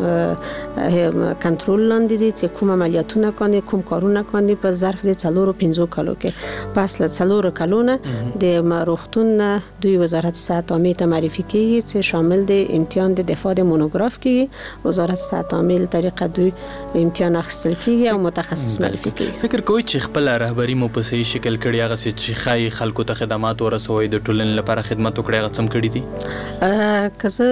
کنټرول لاندې دي چې کوم عملیاتونه کوي کوم کارونه کوي په ظرف د څلورو پنځو کالو کې پس له څلورو کالونه د روغتون دوی وزارت صحت عامه ته معرفي کیږي چې شامل د امتحان د دفاع د مونوګراف کیږي وزارت صحت عامه له طریقه دوی امتحان اخیستل کیږي او متخصص معرفي کیږي فکر کوي چې خپل رهبری مو په صحیح شکل کړی هغه چې خای خلکو ته خدمات ورسوي د ټولنې لپاره خدمات وکړي هغه څم کړی دي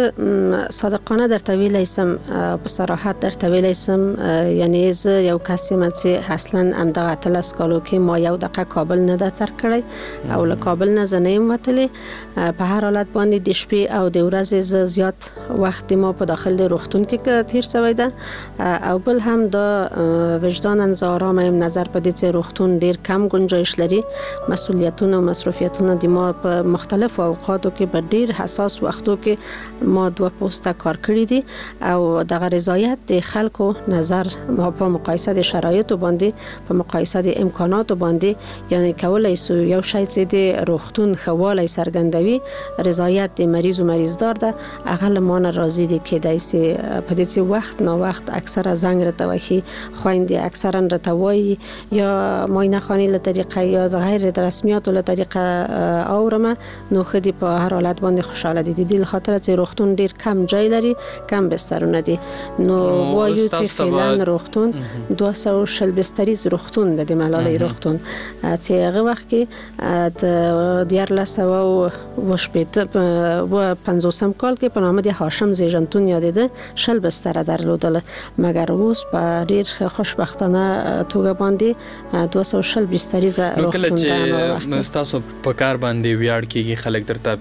که صادقانه درته ویلی سم په صراحت درته ویلی سم یعنی زه یو کس یم چې اصلا همدغه اتلس کالو کې ما یو دقیقه کابل نه ده ترک کړی او له کابل نه زه نه یم وتلی په هر حالت باندې د شپې او د ورځې زه زیات وخت ما په داخل د روغتون کې تیر شوی ده او بل هم دا وجدانا زه آرامه یم نظر په دې چې روغتون ډیر کم گنجایش لري مسئولیتونه او مصرفیتونه د ما په مختلف اوقاتو کې په ډیر حساس وختو کې ما دوه پوسټه کار کړی دي او د رضایت د خلکو نظر ما په مقایسه د شرایطو باندې په مقایسه د امکاناتو باندې یعنی کولای سو یو شای چې د روغتون خواله سرګندوي رضایت د مریض او مریضدار ده هغه لمانه راضي دي کې دایسي په دې وخت نو وخت اکثره زنګ رته وایي خويندې اکثرا رته وایي یا ماینه خاني له طریقه یا غیر رسمیات له طریقه اورمه نو خدي په هر حالت باندې خوشاله دي د خاطر چې روغتون ډیر کم جای لري کم بسترونه دي نو وایو چې فعلا روغتون دوه سوه شل بستري روغتون د ملالۍ روغتون چې هغه وخت کې د دیارلس او وشپېت و پنځوسم کال کې په نامه د هاشم زیژنتون یادېده شل بستر درلودل مګر اوس په ډیر خوشبختانه توګه باندې دوه سوه شل بستري روغتون ده تاسو په کار باندې ویاړ کیږي خلک درته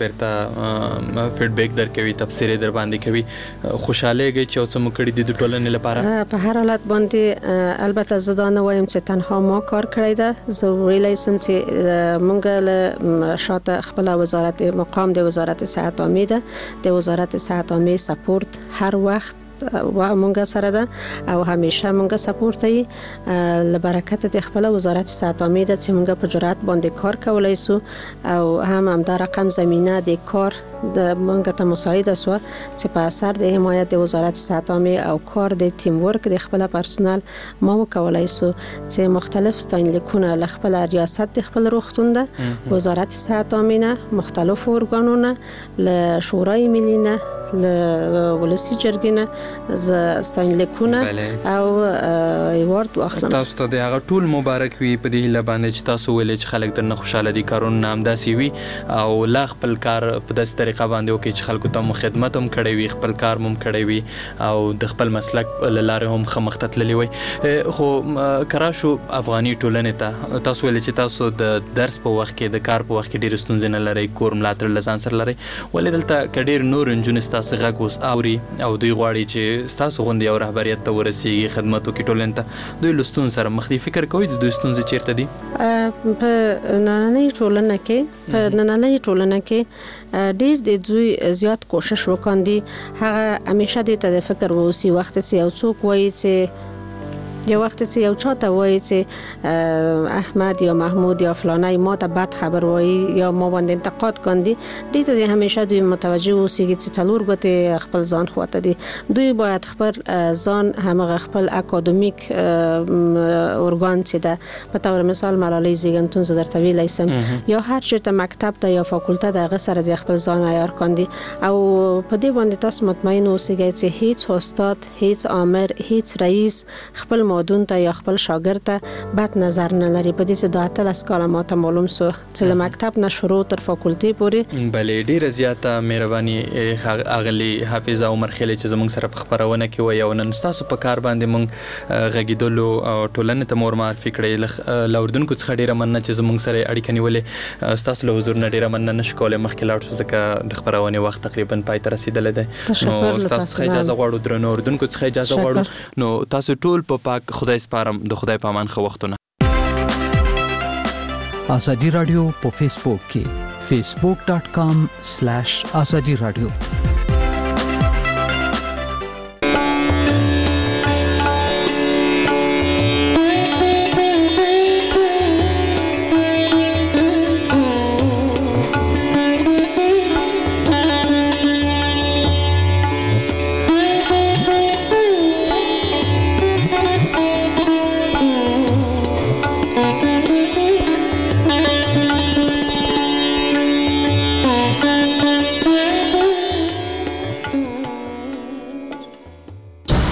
بیرته فیډبیک درکوي تفسیر در باندې کوي خوشاله گئی چې اوس مو کړی د ټولنې لپاره په هر حالت باندې البته زه دا نه وایم چې تنها ما کار کړی ده زه ویلای سم چې مونږ له شاته خپل وزارت مقام د وزارت صحت عامه ده د وزارت صحت عامه سپورت هر وخت و مونږ سره ده او همیشه مونږ سپورت ای لبرکت د خپل وزارت صحت عامه ده چې مونږ په جرأت باندې کار کولای سو او هم هم د رقم زمينه د کار د مونږ ته مساعده سو چې په اثر د حمایت د وزارت صحت عامه او کار د ټیم ورک د خپل پرسونل ما وکولای سو چې مختلف ستاینلیکونه ل خپل ریاست د خپل روغتون ده وزارت صحت عامه مختلف ارګانونه ل شورای ملي نه ل ولسی جرګینه ز ستاینلیکونه او ایوارد واخلم تاسو ته د هغه ټول مبارک وي په دې لبانې چې تاسو ولې چې خلک درنه خوشاله دي کارونه نام داسي وي او لا خپل کار په داسې طریقه باندې وکړي چې خلکو ته خدمت هم کړی وي خپل کار هم کړی وي او د خپل مسلک لاره هم خمخته تللی وي خو کراشو افغاني ټولنې ته تاسو ولې چې تاسو د درس په وخت کې د کار په وخت کې ډېر ستونزې نه لرئ کور ملاتړ لزان سره لرئ ولې دلته کډیر نور انجن تاسو غږ اوس اوري او دوی غواړي چې تاسو غوندي او رهبریت ته ورسیږي خدمت وکړي ټولنې ته دوی لستون سره مخ دي فکر کوي د دوی ستونزې چیرته دي په نننۍ ټولنه کې په نننۍ ټولنه کې ډیر د دوی زیات کوشش وکاندي هغه همیشه د ته فکر ووسی وخت چې یو څوک وایي چې یو وخت چې یو چاته وایي چې احمد یا محمود یا فلانی ما ته بد خبر وایي یا ما باندې انتقاد کاندي دې ته همیشه دوی متوجه اوسېږي چې څلور ګوتې خپل ځان خواته دي دوی باید خپل ځان همغه خپل اکادمیک ارګان چې ده په تور مثال ملالۍ زیږنتون زه درته ویلی سم یا هر چېرته مکتب ته یا فاکولته د هغه سره د خپل ځان عیار کاندي او په دې باندې تاسو مطمئن اوسئ چې هیڅ استاد هیڅ آمر هیڅ رئیس خپل مادون ته یا خپل شاګرد ته بد نظر نه لري په دې چې د اتلس کاله ماته معلوم سو چې له مکتب نه شروع تر فاکولټي پورې بلې ډیره زیاته مهرباني اغلی حافظ عمر خلی چې زموږ سره په خبرونه کې وي او نن تاسو په کار باندې مونږ غږیدلو او ټولنې ته مور معرفي کړې لاوردونکو څخه ډیره مننه چې زموږ سره اړیکه نیولې تاسو له حضور نه ډیره مننه نشکولې مخکې لاړ شو ځکه د خبرونه وخت تقریبا پای ته رسیدلی دی نو تاسو څخه اجازه غواړو درنو اردوونکو څخه اجازه غواړو نو تاسو ټول په پاک خدای سپارم د خدای پامان خو وختونه ازادي رادیو په فیسبوک کې facebook dot com slash azadi radio